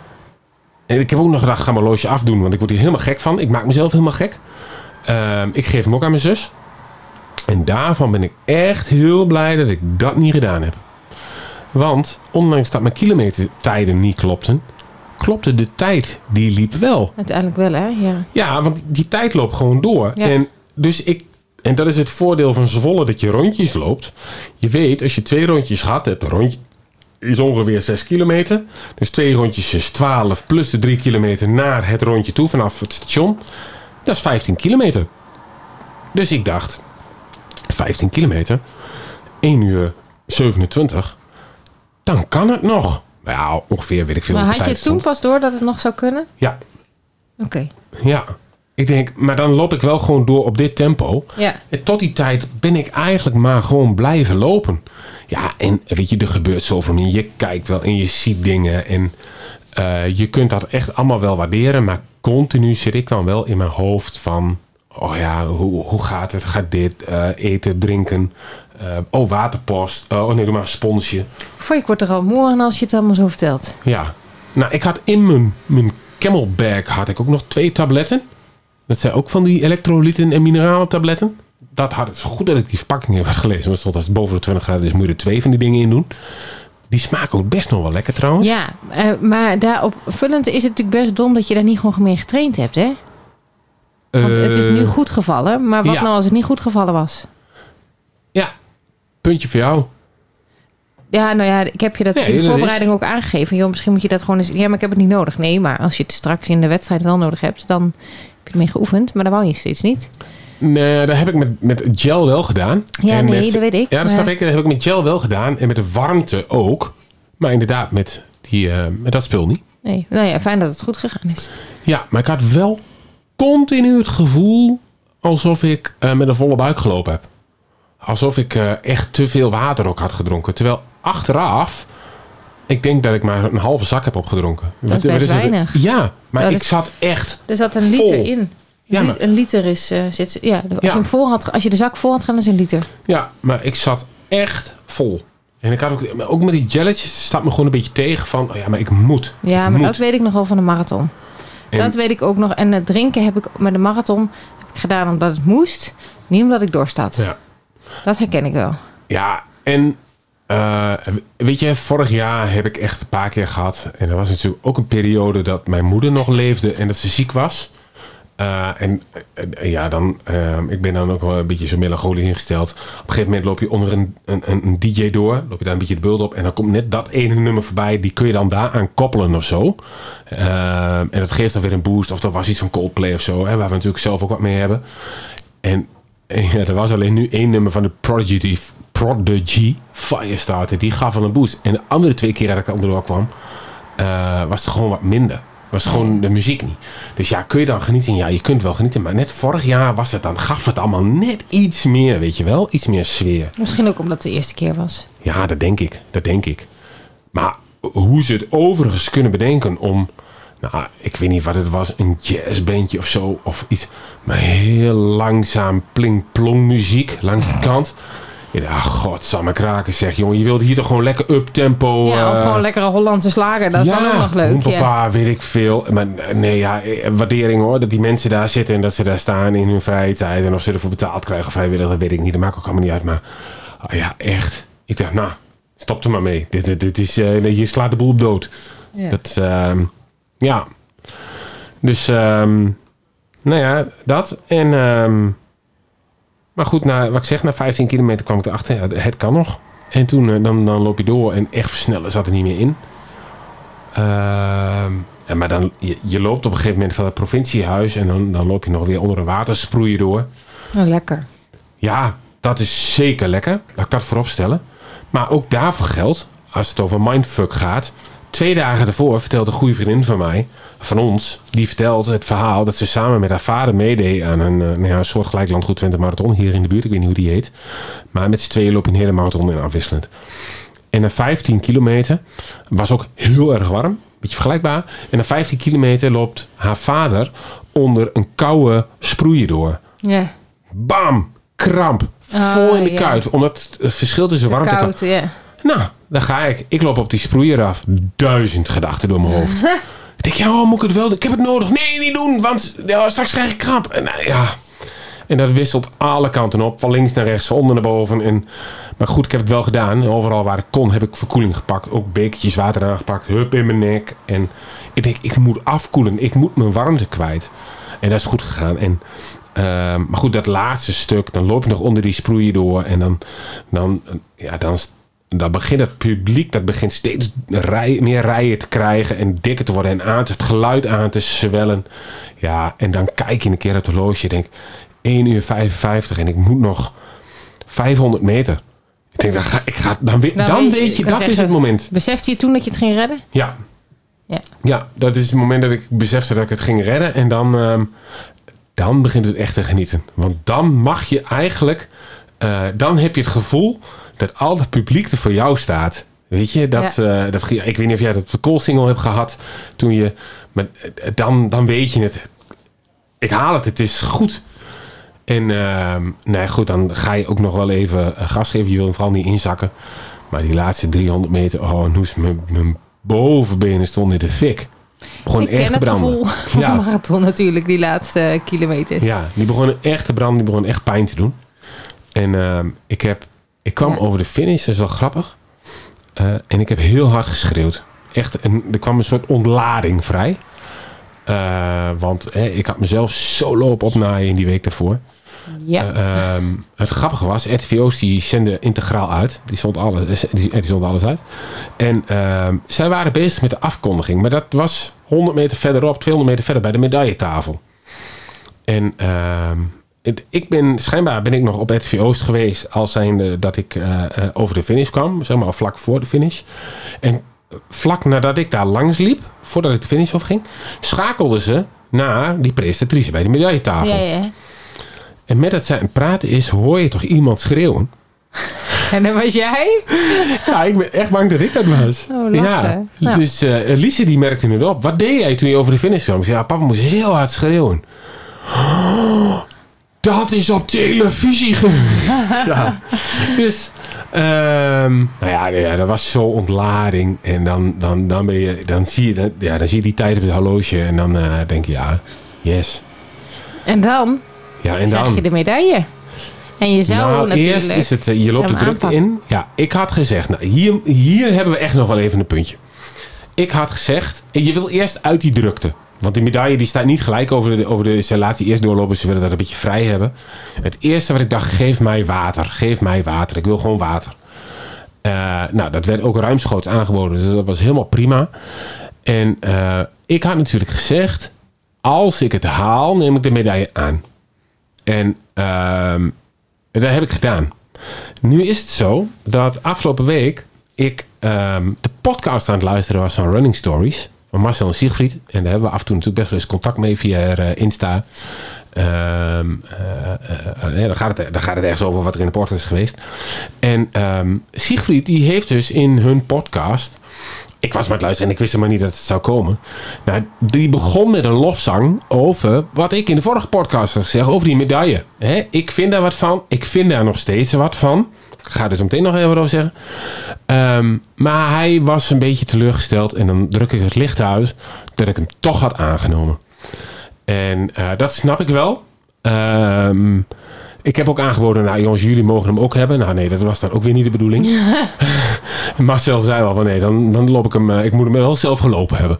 en ik heb ook nog gedacht, ga mijn horloge afdoen, want ik word hier helemaal gek van. Ik maak mezelf helemaal gek. Um, ik geef hem ook aan mijn zus. En daarvan ben ik echt heel blij dat ik dat niet gedaan heb. Want, ondanks dat mijn kilometertijden niet klopten, klopte de tijd die liep wel. Uiteindelijk wel, hè? Ja. Ja, want die tijd loopt gewoon door. Ja. En dus ik, en dat is het voordeel van Zwolle, dat je rondjes loopt. Je weet, als je twee rondjes gehad hebt, een rondje is ongeveer zes kilometer. Dus twee rondjes is twaalf plus de drie kilometer naar het rondje toe vanaf het station. Dat is vijftien kilometer. Dus ik dacht, vijftien kilometer, één uur zevenentwintig, dan kan het nog. Ja, ongeveer weet ik veel. Maar welke had je tijd toen stond. pas door dat het nog zou kunnen? Ja. Oké. Okay. Ja. Ik denk, maar dan loop ik wel gewoon door op dit tempo. Ja. En tot die tijd ben ik eigenlijk maar gewoon blijven lopen. Ja, en weet je, er gebeurt zoveel meer. Je kijkt wel en je ziet dingen. En uh, je kunt dat echt allemaal wel waarderen. Maar continu zit ik dan wel in mijn hoofd van... Oh ja, hoe, hoe gaat het? Gaat dit? Uh, eten, drinken. Uh, oh, waterpost. Uh, oh nee, doe maar een sponsje. Voor ik word er al moe als je het allemaal zo vertelt. Ja. Nou, ik had in mijn, mijn Camelback had ik ook nog twee tabletten. Dat zijn ook van die elektrolyten en mineralen tabletten. Dat had het zo goed dat ik die verpakking heb gelezen. Want stond als het boven de twintig graden is, moet je er twee van die dingen in doen. Die smaken ook best nog wel lekker trouwens. Ja, uh, maar daarop vullend is het natuurlijk best dom dat je daar niet gewoon mee getraind hebt, hè? Want uh, het is nu goed gevallen. Maar wat ja. nou als het niet goed gevallen was? Ja, puntje voor jou. Ja, nou ja, ik heb je dat nee, in de voorbereiding is... ook aangegeven. Joh, misschien moet je dat gewoon eens... Ja, maar ik heb het niet nodig. Nee, maar als je het straks in de wedstrijd wel nodig hebt, dan heb je ermee geoefend. Maar dat wou je steeds niet. Nee, dat heb ik met, met gel wel gedaan. Ja, en nee, met, dat weet ik. Ja, dat snap ik. Dat heb ik met gel wel gedaan. En met de warmte ook. Maar inderdaad, met, die, uh, met dat spul niet. Nee, nou ja, fijn dat het goed gegaan is. Ja, maar ik had wel continu het gevoel alsof ik uh, met een volle buik gelopen heb. Alsof ik uh, echt te veel water ook had gedronken. Terwijl achteraf, ik denk dat ik maar een halve zak heb opgedronken. Dat is best is weinig. Het? Ja, maar dat ik is, zat echt Er zat een vol. liter in. Ja, maar, een liter is... Uh, zit, ja, als, ja. je hem vol had, als je de zak vol had gaan, dan is een liter. Ja, maar ik zat echt vol. En ik had ook, ook met die jelletjes staat me gewoon een beetje tegen van... Oh ja, maar ik moet. Ja, ik maar moet. dat weet ik nog wel van de marathon. En, dat weet ik ook nog. En het drinken heb ik met de marathon heb ik gedaan omdat het moest. Niet omdat ik dorst had. Ja. Dat herken ik wel. Ja, en Uh, weet je, vorig jaar heb ik echt een paar keer gehad. En er was natuurlijk ook een periode dat mijn moeder nog leefde en dat ze ziek was. Uh, en uh, ja, dan, uh, ik ben dan ook wel een beetje zo melancholisch ingesteld. Op een gegeven moment loop je onder een, een, een D J door. Loop je daar een beetje de beeld op. En dan komt net dat ene nummer voorbij. Die kun je dan daaraan koppelen of zo. Uh, en dat geeft dan weer een boost. Of er was iets van Coldplay of zo. Hè, waar we natuurlijk zelf ook wat mee hebben. En, en ja, er was alleen nu één nummer van de Prodigy... Prodigy Firestarter, die gaf wel een boost. En de andere twee keer dat ik er onderdoor kwam, uh, was het gewoon wat minder. Was gewoon de muziek niet. Dus ja, kun je dan genieten? Ja, je kunt wel genieten. Maar net vorig jaar was het dan, gaf het allemaal net iets meer, weet je wel? Iets meer sfeer. Misschien ook omdat het de eerste keer was. Ja, dat denk ik. Dat denk ik. Maar hoe ze het overigens kunnen bedenken om... Nou, ik weet niet wat het was. Een jazzbandje of zo. Of iets. Maar heel langzaam pling-plong muziek langs de kant. Ja, godsamme kraken zeg, jongen. Je wilt hier toch gewoon lekker up-tempo... Ja, of uh, gewoon lekkere Hollandse slager. Dat is ja, dan ook nog leuk. Papa, ja, weet ik veel. Maar nee, ja, waardering hoor. Dat die mensen daar zitten en dat ze daar staan in hun vrije tijd. En of ze ervoor betaald krijgen of vrijwillig, dat weet ik niet. Dat maakt ook allemaal niet uit. Maar oh ja, echt. Ik dacht, nou, stop er maar mee. Dit, dit, dit is, uh, je slaat de boel op dood. Ja. Dat, uh, ja. Dus, um, nou ja, dat. En... Um, Maar goed, na, wat ik zeg, na vijftien kilometer kwam ik erachter. Ja, het kan nog. En toen dan, dan loop je door en echt versnellen zat er niet meer in. Uh, ja, maar dan, je, je loopt op een gegeven moment van het provinciehuis en dan, dan loop je nog weer onder een watersproeien door. Nou, lekker. Ja, dat is zeker lekker. Laat ik dat voorop stellen. Maar ook daarvoor geldt, als het over mindfuck gaat. Twee dagen daarvoor vertelde een goede vriendin van mij, van ons, die vertelt het verhaal dat ze samen met haar vader meedeed aan een, uh, nou ja, een soort gelijk Landgoed Twente marathon hier in de buurt. Ik weet niet hoe die heet. Maar met z'n tweeën loop je een hele marathon in afwisselend. En na vijftien kilometer was ook heel erg warm. Beetje vergelijkbaar. En na vijftien kilometer loopt haar vader onder een koude sproeien door. Ja. Bam! Kramp. Vol oh, in de ja. kuit. Omdat het verschil tussen warmte en koud... Ja. Nou, daar ga ik. Ik loop op die sproeier af. Duizend gedachten door mijn hoofd. Ik denk, ja, oh, moet ik het wel doen? Ik heb het nodig. Nee, niet doen, want ja, straks krijg ik kramp. En, nou, ja. en dat wisselt alle kanten op. Van links naar rechts, van onder naar boven. En, maar goed, ik heb het wel gedaan. Overal waar ik kon heb ik verkoeling gepakt. Ook bekertjes water aangepakt. Hup in mijn nek. En ik denk, ik moet afkoelen. Ik moet mijn warmte kwijt. En dat is goed gegaan. En, uh, maar goed, dat laatste stuk. Dan loop je nog onder die sproeier door. En dan, dan, ja, dan Dan begint het publiek, dat begint steeds rij, meer rijen te krijgen en dikker te worden en aan te, het geluid aan te zwellen. Ja, en dan kijk je een keer op het horloge en denk één uur vijfenvijftig en ik moet nog vijfhonderd meter. Ik denk, dan, ga, ik ga, dan, dan, dan weet je, dat zeggen, is het moment. Besefte je toen dat je het ging redden? Ja. Ja, ja, dat is het moment dat ik besefte dat ik het ging redden en dan, um, dan begint het echt te genieten. Want dan mag je eigenlijk, uh, dan heb je het gevoel dat al het publiek er voor jou staat. Weet je, dat, ja. uh, dat, ik weet niet of jij dat op de Koolsingel hebt gehad toen je, maar dan, dan weet je het. Ik haal het, het is goed. En uh, nee, goed, dan ga je ook nog wel even gas geven. Je wil vooral niet inzakken. Maar die laatste driehonderd meter, oh, noes, mijn, mijn bovenbenen stonden in de fik. Begon echt te branden. Ik ken het gevoel van ja. de marathon natuurlijk, die laatste kilometers. Ja, die begonnen echt te branden, die begonnen echt pijn te doen. En uh, ik heb Ik kwam ja. over de finish, dat is wel grappig. Uh, en ik heb heel hard geschreeuwd. Echt, en er kwam een soort ontlading vrij. Uh, want eh, ik had mezelf zo lopen opnaaien in die week daarvoor. Ja. Uh, um, het grappige was, R T V O's die zenden integraal uit. Die zond alles, die, die zond alles uit. En uh, zij waren bezig met de afkondiging. Maar dat was honderd meter verderop, tweehonderd meter verder bij de medailletafel. En... Uh, Ik ben, schijnbaar ben ik nog op R T V Oost geweest als zijnde dat ik uh, uh, over de finish kwam. Zeg maar vlak voor de finish. En vlak nadat ik daar langs liep, voordat ik de finish overging, schakelden ze naar die presentatrice bij de medailletafel. Ja, ja. En met dat zij aan het praten is, hoor je toch iemand schreeuwen. En dan was jij? Ja, ik ben echt bang dat ik dat was. Oh, lachen. Ja. Nou. Dus uh, Lise die merkte het op. Wat deed jij toen je over de finish kwam? Ik zei, ja, papa moest heel hard schreeuwen. Oh, dat is op televisie geweest. Ja. Dus, um, nou ja, ja, dat was zo ontlading. En dan, dan, dan, ben je, dan, zie je, ja, dan zie je die tijd op het horloge. En dan uh, denk je, ja, yes. En dan? Ja, en krijg dan je de medaille. En je zou nou, natuurlijk... eerst is het, uh, je loopt de drukte in. Ja, ik had gezegd, nou, hier, hier hebben we echt nog wel even een puntje. Ik had gezegd, je wil eerst uit die drukte. Want die medaille die staat niet gelijk over de, over de... Ze laten die eerst doorlopen, ze willen dat een beetje vrij hebben. Het eerste wat ik dacht, geef mij water. Geef mij water, ik wil gewoon water. Uh, nou, dat werd ook ruimschoots aangeboden, dus dat was helemaal prima. En uh, ik had natuurlijk gezegd, als ik het haal, neem ik de medaille aan. En uh, dat heb ik gedaan. Nu is het zo dat afgelopen week ik uh, de podcast aan het luisteren was van Running Stories. Van Marcel en Siegfried. En daar hebben we af en toe natuurlijk best wel eens contact mee via uh, Insta. Uh, uh, uh, uh, dan, gaat het, dan gaat het ergens over wat er in de podcast is geweest. En um, Siegfried die heeft dus in hun podcast... Ik was maar het luisteren en ik wist helemaal niet dat het zou komen. Nou, die begon met een lofzang over wat ik in de vorige podcast had gezegd over die medaille. He, ik vind daar wat van. Ik vind daar nog steeds wat van. Ik ga er dus meteen nog even wat over zeggen. Um, maar hij was een beetje teleurgesteld. En dan druk ik het licht uit dat ik hem toch had aangenomen. En uh, dat snap ik wel. Um, ik heb ook aangeboden, nou jongens, jullie mogen hem ook hebben. Nou nee, dat was dan ook weer niet de bedoeling. Ja. Marcel zei al van nee, dan, dan loop ik hem, ik moet hem wel zelf gelopen hebben.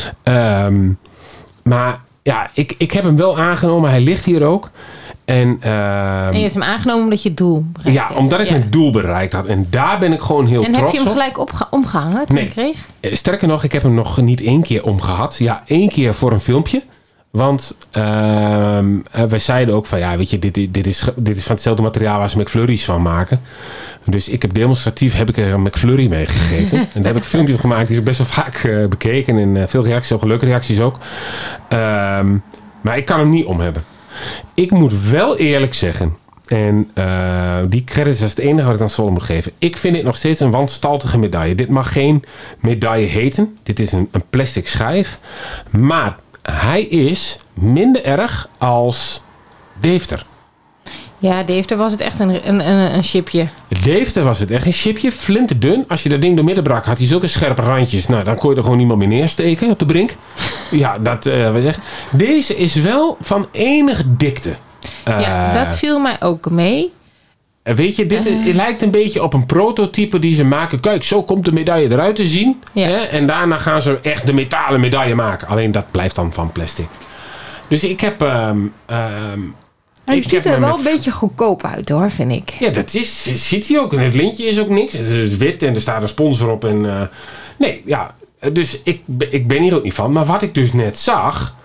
Um, maar ja, ik, ik heb hem wel aangenomen. Hij ligt hier ook. En, um, en je hebt hem aangenomen omdat je het doel bereikt Ja, hebt. omdat ik ja. mijn doel bereikt had. En daar ben ik gewoon heel en trots op. En heb je hem gelijk opge- omgehangen toen nee. je kreeg? Sterker nog, ik heb hem nog niet één keer omgehad. Ja, één keer voor een filmpje. Want uh, wij zeiden ook van ja, weet je, dit, dit, is, dit is van hetzelfde materiaal waar ze McFlurry's van maken. Dus ik heb demonstratief heb ik er een McFlurry mee gegeten. En daar heb ik een filmpje van gemaakt. Die is ook best wel vaak uh, bekeken. En uh, veel reacties, ook leuke reacties ook. Uh, maar ik kan hem niet om hebben. Ik moet wel eerlijk zeggen. En uh, die credits is het enige wat ik aan Zwolle moet geven. Ik vind dit nog steeds een wanstaltige medaille. Dit mag geen medaille heten. Dit is een, een plastic schijf. Maar hij is minder erg als Deventer. Ja, Deventer was het echt een, een, een, een chipje. Deventer was het echt een chipje. Flinterdun. Als je dat ding door midden brak, had hij zulke scherpe randjes. Nou, dan kon je er gewoon niemand meer neersteken op de brink. Ja, dat uh, wat zeg. Deze is wel van enige dikte. Uh, ja, dat viel mij ook mee. Weet je, dit uh. lijkt een beetje op een prototype die ze maken. Kijk, zo komt de medaille eruit te zien. Ja. Hè? En daarna gaan ze echt de metalen medaille maken. Alleen dat blijft dan van plastic. Dus ik heb... Um, um, Hij ik ziet heb er wel met... een beetje goedkoop uit hoor, vind ik. Ja, dat is, ziet hij ook. En het lintje is ook niks. Het is wit en er staat een sponsor op. En, uh, nee, ja. Dus ik, ik ben hier ook niet van. Maar wat ik dus net zag...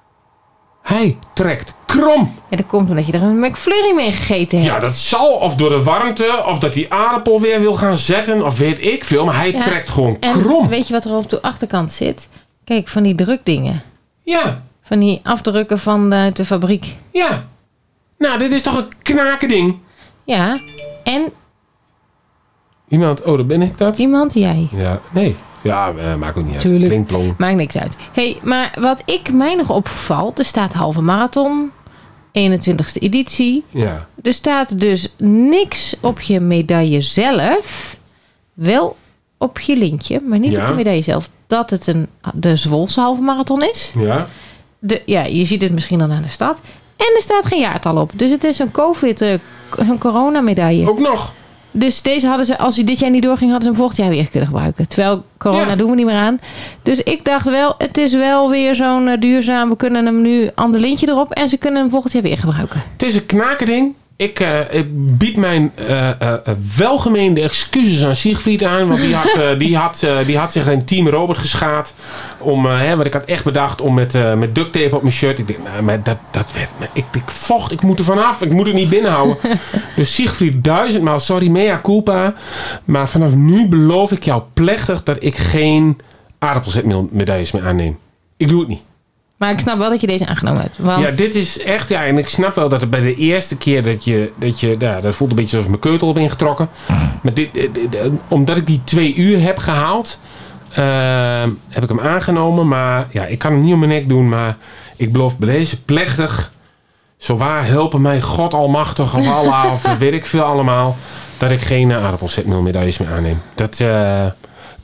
Hij trekt krom. Ja, dat komt omdat je er een McFlurry mee gegeten hebt. Ja, dat zal. Of door de warmte. Of dat die aardappel weer wil gaan zetten. Of weet ik veel. Maar hij ja, trekt gewoon en krom. Weet je wat er op de achterkant zit? Kijk, van die drukdingen. Ja. Van die afdrukken van de, de fabriek. Ja. Nou, dit is toch een knakending. Ja. En... Iemand... Oh, dat ben ik dat? Iemand? Jij. Ja. Nee. Ja, uh, maakt ook niet uit. Tuurlijk. Klinkplong. Maakt niks uit. Hey, maar wat ik mij nog opvalt, er staat halve marathon, eenentwintigste editie. Ja. Er staat dus niks op je medaille zelf. Wel op je lintje, maar niet ja. op de medaille zelf. Dat het een, de Zwolse halve marathon is. Ja. De, ja, je ziet het misschien dan aan de stad. En er staat geen jaartal op. Dus het is een COVID, uh, een coronamedaille. Ook nog. Dus deze hadden ze, als hij dit jaar niet doorging, hadden ze hem volgend jaar weer kunnen gebruiken. Terwijl corona ja. doen we niet meer aan. Dus ik dacht wel, het is wel weer zo'n uh, duurzaam. We kunnen hem nu ander lintje erop en ze kunnen hem volgend jaar weer gebruiken. Het is een knakerding. Ik, uh, ik bied mijn uh, uh, welgemeende excuses aan Siegfried aan. Want die had, uh, die had, uh, die had zich in Team Robert geschaad. Om, uh, hè, want ik had echt bedacht om met, uh, met duct tape op mijn shirt. Ik denk, nou, maar dat, dat werd, ik, ik vocht, ik moet er vanaf. Ik moet het niet binnenhouden. Dus Siegfried, duizendmaal sorry, mea culpa. Maar vanaf nu beloof ik jou plechtig dat ik geen aardappelzetmedailles meer aanneem. Ik doe het niet. Maar ik snap wel dat je deze aangenomen hebt. Want... Ja, dit is echt... Ja, en ik snap wel dat het bij de eerste keer dat je... Dat je ja, dat voelt een beetje alsof mijn keutel op ingetrokken. Maar dit, dit, dit, omdat ik die twee uur heb gehaald... Uh, heb ik hem aangenomen. Maar ja, ik kan hem niet om mijn nek doen. Maar ik beloof bij deze plechtig... Zowaar helpen mij God almachtig of Allah of weet ik veel allemaal... Dat ik geen aardappelzetmeelmedailles meer aanneem. Dat... Uh,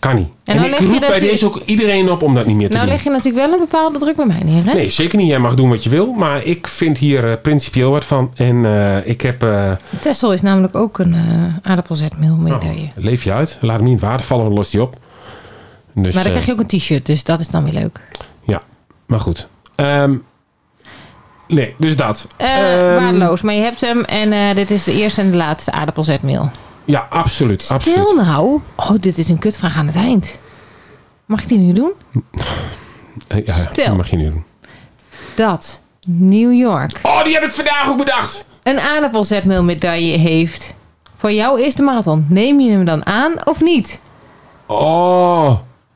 kan niet. En En, nou ik leg je roep dat bij je- deze ook iedereen op om dat niet meer te Nou doen. leg je natuurlijk wel een bepaalde druk bij mij neer, hè? Nee, zeker niet. Jij mag doen wat je wil. Maar ik vind hier uh, principieel wat van. En uh, ik heb... Uh, Texel is namelijk ook een uh, aardappelzetmeel medaille. oh, leef je uit. Laat hem niet in het water vallen, dan lost hij op. Dus, maar dan uh, krijg je ook een t-shirt, dus dat is dan weer leuk. Ja, maar goed. Um, nee, dus dat. Uh, um, waardeloos, maar je hebt hem en uh, dit is de eerste en de laatste aardappelzetmeel. Ja, absoluut. Stel absoluut. nou... Oh, dit is een kutvraag aan het eind. Mag ik die nu doen? Uh, ja, Stel. dat mag je nu doen. Dat New York... Oh, die heb ik vandaag ook bedacht. ...een aardappelzetmeelmedaille heeft. Voor jou is de marathon. Neem je hem dan aan of niet? Oh.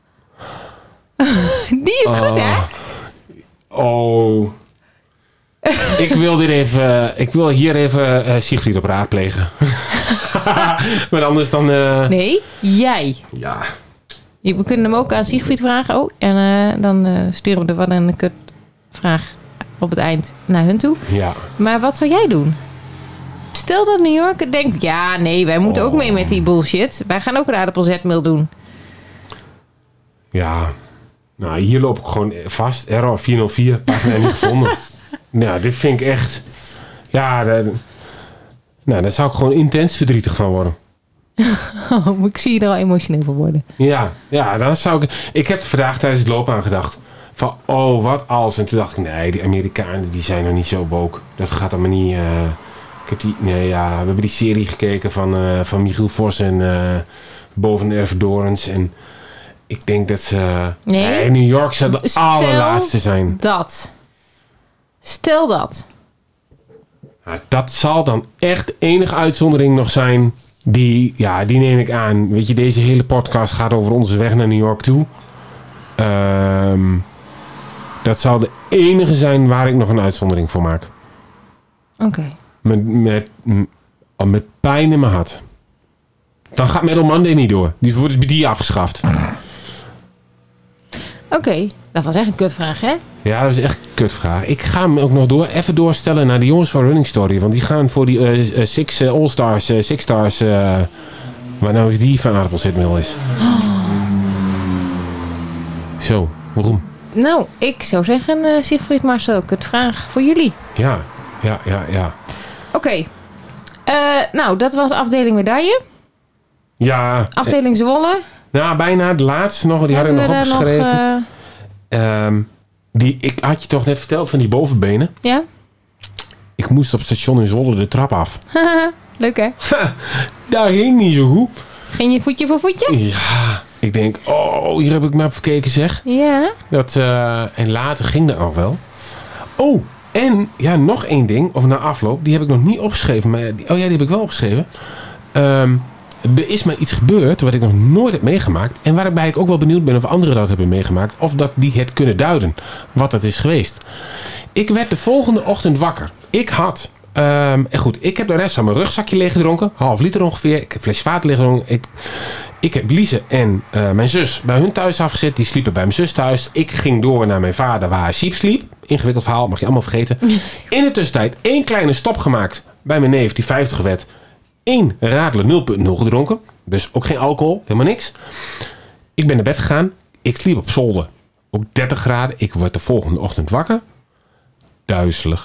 Die is oh. goed, hè? Oh. ik wil dit even... Ik wil hier even uh, Siegfried op raadplegen. maar anders dan... Uh... Nee, jij. Ja. We kunnen hem ook aan Siegfried vragen. Oh, en uh, dan uh, sturen we er wat een kutvraag op het eind naar hun toe. Ja. Maar wat zou jij doen? Stel dat New York denkt... Ja, nee, wij moeten oh. ook mee met die bullshit. Wij gaan ook een aardappelzetmeel doen. Ja. Nou, hier loop ik gewoon vast. Error vier nul vier. Pagina niet gevonden. Nou, dit vind ik echt... Ja, dat, nou, daar zou ik gewoon intens verdrietig van worden. Oh, ik zie je er al emotioneel van worden. Ja, ja, dan zou ik... Ik heb er vandaag tijdens het lopen aan gedacht. Van, oh, wat als? En toen dacht ik, nee, die Amerikanen die zijn nog niet zo woke. Dat gaat allemaal niet... Uh, ik heb die... Nee, ja, we hebben die serie gekeken van, uh, van Michiel Vos en uh, Boven de Ervedorens. En ik denk dat ze... Nee. nee New York zou de Stel allerlaatste zijn. dat. Stel dat. Ja, dat zal dan echt de enige uitzondering nog zijn... Die, ja, die neem ik aan. Weet je, deze hele podcast gaat over onze weg naar New York toe. Um, dat zal de enige zijn waar ik nog een uitzondering voor maak. Oké. Okay. Met, met, met pijn in mijn hart. Dan gaat Metal Monday niet door. Die wordt dus bij die afgeschaft. Oké, okay. Dat was echt een kutvraag, hè? Ja, dat is echt een kutvraag. Ik ga hem ook nog door, even doorstellen naar de jongens van Running Story. Want die gaan voor die uh, uh, Six uh, All-Stars, uh, Six Stars... Uh, waar nou is die van aardappelzetmeel is. Oh. Zo, waarom? Nou, ik zou zeggen, uh, Siegfried Marcel, kutvraag voor jullie. Ja, ja, ja, ja. Oké. Okay. Uh, nou, dat was afdeling medaille. Ja. Afdeling Zwolle. Nou, bijna de laatste nog. Die had ik nog opgeschreven. Nog, uh... um, die, ik had je toch net verteld van die bovenbenen? Ja. Ik moest op station in Zwolle de trap af. Leuk, hè? Daar ging niet zo goed. Ging je voetje voor voetje? Ja. Ik denk, oh, hier heb ik maar verkeken, zeg. Ja. Dat, uh, en later ging dat nog wel. Oh, en ja, nog één ding. Of na afloop. Die heb ik nog niet opgeschreven. Maar die, oh ja, die heb ik wel opgeschreven. Um, Er is maar iets gebeurd wat ik nog nooit heb meegemaakt. En waarbij ik ook wel benieuwd ben of anderen dat hebben meegemaakt. Of dat die het kunnen duiden. Wat dat is geweest. Ik werd de volgende ochtend wakker. Ik had... Um, en goed, ik heb de rest van mijn rugzakje leeggedronken. Half liter ongeveer. Ik heb een flesje water leeggedronken. Ik, ik heb Lize en uh, mijn zus bij hun thuis afgezet. Die sliepen bij mijn zus thuis. Ik ging door naar mijn vader waar hij Siep sliep. Ingewikkeld verhaal, mag je allemaal vergeten. In de tussentijd één kleine stop gemaakt bij mijn neef die vijftig werd. Eén radelen nul punt nul gedronken. Dus ook geen alcohol. Helemaal niks. Ik ben naar bed gegaan. Ik sliep op zolder. Ook dertig graden. Ik word de volgende ochtend wakker. Duizelig.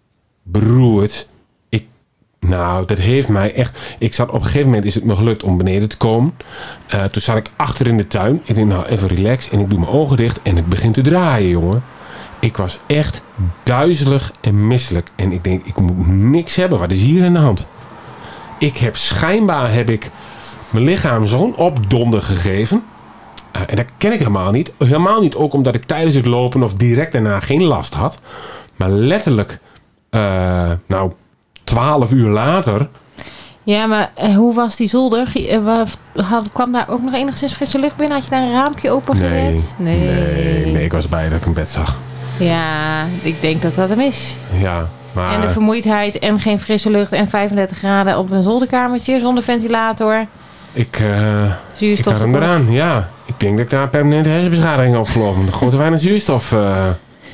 Beroerd. Ik, nou, dat heeft mij echt... Ik zat op een gegeven moment is het me gelukt om beneden te komen. Uh, toen zat ik achter in de tuin. Ik denk nou even relax. En ik doe mijn ogen dicht. En het begint te draaien, jongen. Ik was echt duizelig en misselijk. En ik denk, ik moet niks hebben. Wat is hier aan de hand? Ik heb schijnbaar heb ik mijn lichaam zo'n opdonder gegeven. Uh, en dat ken ik helemaal niet. Helemaal niet ook omdat ik tijdens het lopen of direct daarna geen last had. Maar letterlijk, uh, nou, twaalf uur later. Ja, maar uh, hoe was die zolder? Uh, kwam daar ook nog enigszins frisse lucht binnen? Had je daar een raampje open gezet? Nee, nee, nee, nee. Ik was blij dat ik een bed zag. Ja, ik denk dat dat hem is. Ja. Maar... En de vermoeidheid en geen frisse lucht en vijfendertig graden op een zolderkamertje zonder ventilator. Ik, uh, zuurstof ik had hem eraan, ja. Ik denk dat ik daar permanente hersenbeschadiging op opgelopen. Er gooit te weinig zuurstof. Uh...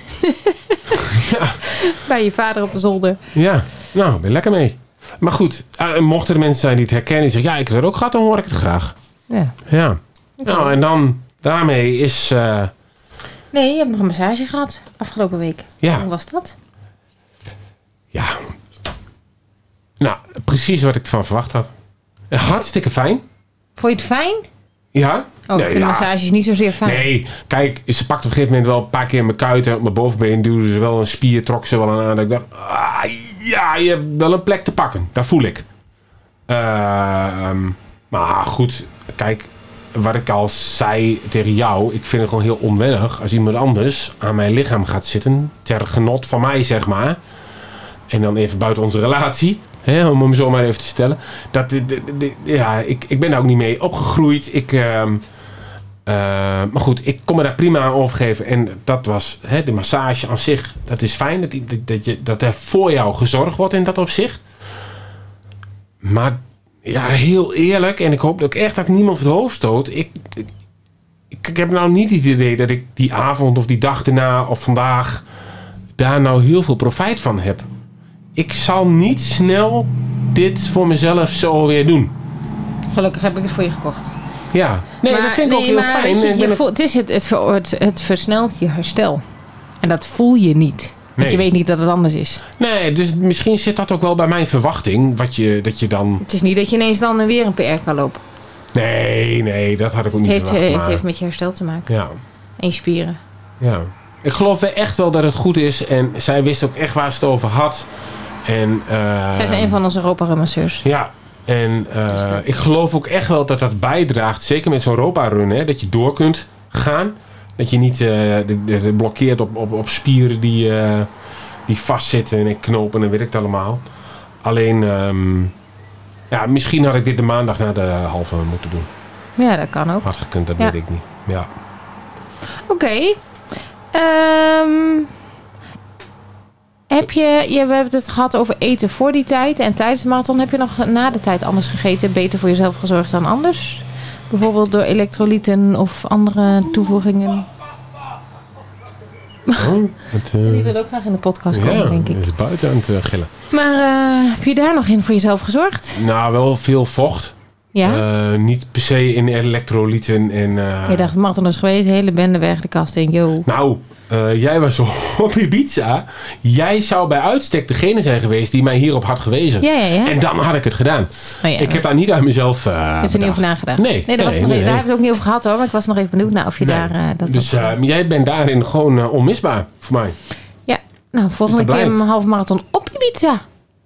ja. Bij je vader op de zolder. Ja, nou, ben lekker mee. Maar goed, uh, mochten er mensen zijn die het herkennen en zeggen... ja, ik heb het ook gehad, dan hoor ik het graag. Ja. Ja. Okay. Nou, en dan daarmee is... Uh, nee, je hebt nog een massage gehad afgelopen week. Ja. Hoe was dat? Ja. Nou, precies wat ik ervan verwacht had. Hartstikke fijn. Vond je het fijn? Ja. Oh, nee, ik vind ja. massages niet zozeer fijn. Nee, kijk, ze pakt op een gegeven moment wel een paar keer mijn kuiten. Op mijn bovenbeen duwde ze wel een spier, trok ze wel aan. Dat ik dacht, ah, ja, je hebt wel een plek te pakken. Dat voel ik. Uh, maar goed, kijk, wat ik al zei tegen jou. Ik vind het gewoon heel onwennig als iemand anders aan mijn lichaam gaat zitten. Ter genot van mij, zeg maar. En dan even buiten onze relatie. Hè, om hem zo maar even te stellen. Dat, de, de, de, ja, ik, ik ben daar ook niet mee opgegroeid. Ik, uh, uh, maar goed, ik kon me daar prima aan overgeven. En dat was hè, de massage aan zich. Dat is fijn dat, dat, dat, je, dat er voor jou gezorgd wordt in dat opzicht. Maar ja, heel eerlijk. En ik hoop dat ik echt dat ik niemand voor de hoofd stoot. Ik, ik, ik heb nou niet het idee dat ik die avond of die dag erna of vandaag daar nou heel veel profijt van heb. Ik zal niet snel dit voor mezelf zo weer doen. Gelukkig heb ik het voor je gekocht. Ja, nee, maar, dat vind ik nee, ook heel maar, fijn. Je, je het... voelt, het, is het, het, het, het versnelt je herstel. En dat voel je niet. Want nee. je weet niet dat het anders is. Nee, dus misschien zit dat ook wel bij mijn verwachting. Wat je, dat je dan... Het is niet dat je ineens dan weer een P R kan lopen. Nee, nee, dat had ik ook het niet heeft, verwacht. Het maar... heeft met je herstel te maken. Ja. En je spieren. Ja. Ik geloof echt wel dat het goed is. En zij wist ook echt waar ze het over had. En, uh, zij is een van onze Europa-remasseurs. Ja. En uh, ik geloof ook echt wel dat dat bijdraagt. Zeker met zo'n Europa-run. Hè, dat je door kunt gaan. Dat je niet uh, de, de, de blokkeert op, op, op spieren die, uh, die vastzitten en knopen en weet ik het allemaal. Alleen, um, ja, misschien had ik dit de maandag na de halve moeten doen. Ja, dat kan ook. Had gekund, dat ja. weet ik niet. Ja. Oké. Okay. Um, heb je, je, we hebben het gehad over eten voor die tijd en tijdens de marathon. Heb je nog na de tijd anders gegeten, beter voor jezelf gezorgd dan anders? Bijvoorbeeld door elektrolyten of andere toevoegingen? Oh, het, uh... Die wil ook graag in de podcast komen, ja, denk ik. is buiten aan het uh, gillen. Maar uh, heb je daar nog in voor jezelf gezorgd? Nou, wel veel vocht. Ja? Uh, niet per se in elektrolyten. En, uh... Je dacht, marathon is geweest, hele bende weg de kast in, yo. Nou, uh, jij was op Ibiza. Jij zou bij uitstek degene zijn geweest die mij hierop had gewezen. Ja, ja, ja. En dan had ik het gedaan. Oh, ja. Ik heb daar niet uit mezelf uh, Ik heb er niet over nagedacht. Nee, nee, daar, was nee, nog nee, even, daar nee. hebben we het ook niet over gehad hoor. Maar ik was nog even benieuwd naar of je nee. daar... Uh, dat dus uh, jij bent daarin gewoon uh, onmisbaar voor mij. Ja, nou volgende keer een halve marathon op Ibiza.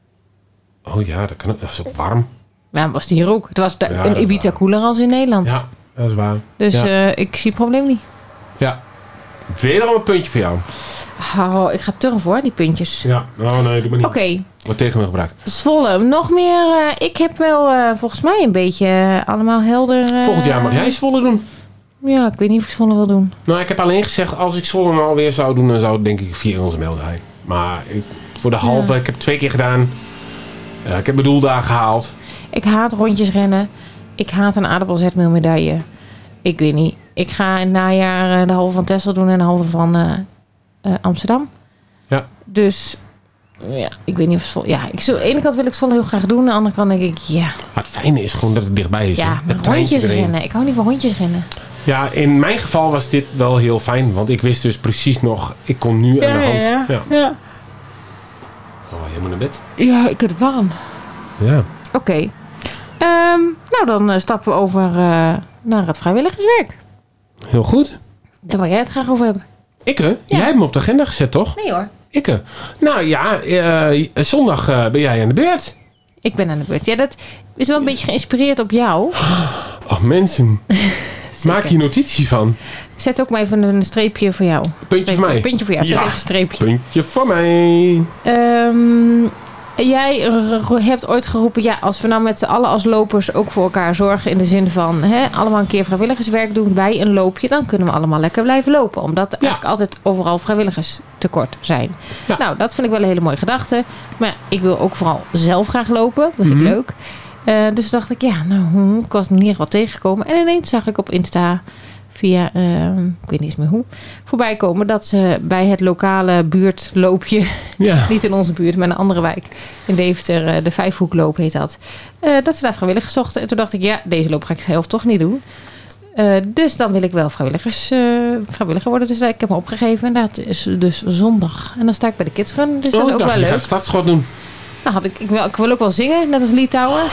Oh ja, dat, kan, dat is ook warm. Ja, was het hier ook. Het was ja, een Ibiza koeler als in Nederland. Ja, dat is waar. Dus ja. uh, ik zie het probleem niet. Ja. Wederom een puntje voor jou. Oh, ik ga turven hoor, die puntjes. Ja, oh nee, doe maar niet. Oké. Okay. Wordt tegen me gebruikt. Zwolle, nog meer. Uh, ik heb wel uh, volgens mij een beetje uh, allemaal helder... Uh, Volgend jaar mag jij Zwolle doen. Ja, ik weet niet of ik Zwolle wil doen. Nou, ik heb alleen gezegd, als ik Zwolle nou alweer zou doen, dan zou het denk ik via onze mail zijn. Maar ik, voor de halve, ja. ik heb het twee keer gedaan. Uh, ik heb mijn doel daar gehaald. Ik haat rondjes rennen. Ik haat een aardappelzetmeelmedaille. Ik weet niet. Ik ga in het najaar uh, de halve van Texel doen en de halve van uh, uh, Amsterdam. Ja. Dus ja, ik weet niet of Zwolle... Ja, ik zou, aan de ene kant wil ik Zwolle heel graag doen. Aan de andere kant denk ik, ja. Maar het fijne is gewoon dat het dichtbij is. Ja, met rondjes rennen. Ik hou niet van rondjes rennen. Ja, in mijn geval was dit wel heel fijn. Want ik wist dus precies nog, ik kon nu ja, aan de hand. Ja, ja. ja. Oh, je moet naar bed. Ja, ik heb het warm. Ja. Oké. Okay. Um, nou, dan uh, stappen we over uh, naar het vrijwilligerswerk. Heel goed. Daar wil jij het graag over hebben. Ikke? Ja. Jij hebt me op de agenda gezet, toch? Nee hoor. Ikke? Nou ja, uh, zondag uh, ben jij aan de beurt. Ik ben aan de beurt. Ja, dat is wel een beetje geïnspireerd op jou. Oh, mensen. Maak je notitie van. Zet ook maar even een streepje voor jou. Puntje streepje, voor mij. Puntje voor jou. Ja. Zet even een streepje. Puntje voor mij. Um, jij r- hebt ooit geroepen, ja, als we nou met z'n allen als lopers ook voor elkaar zorgen in de zin van hè, allemaal een keer vrijwilligerswerk doen bij een loopje, dan kunnen we allemaal lekker blijven lopen. Omdat er ja. eigenlijk altijd overal vrijwilligers tekort zijn. Ja. Nou, dat vind ik wel een hele mooie gedachte. Maar ik wil ook vooral zelf graag lopen. Dat vind mm-hmm. ik leuk. Uh, dus dacht ik, ja, nou, hm, ik was nog niet echt wat tegengekomen. En ineens zag ik op Insta via, uh, ik weet niet eens meer hoe, voorbij komen dat ze bij het lokale buurtloopje, ja. niet in onze buurt, maar in een andere wijk, in Deventer, uh, de Vijfhoekloop heet dat, uh, dat ze daar vrijwilligers zochten. En toen dacht ik, ja, deze loop ga ik zelf toch niet doen. Uh, dus dan wil ik wel vrijwilligers, uh, vrijwilliger worden. Dus uh, ik heb me opgegeven. En dat is dus zondag. En dan sta ik bij de Kids Run. Dus oh, dat is ook dacht, wel leuk. Je gaat startschot doen. Nou, had ik, ik, wil, ik wil ook wel zingen, net als Litouwen.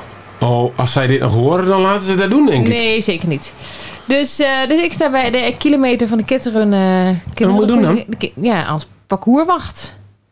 Oh, als zij dit nog horen, dan laten ze dat doen, denk ik. Nee, zeker niet. Dus, uh, dus ik sta bij de kilometer van de Kids Run. Uh, en wat moet je doen dan? Ja, als parcourswacht.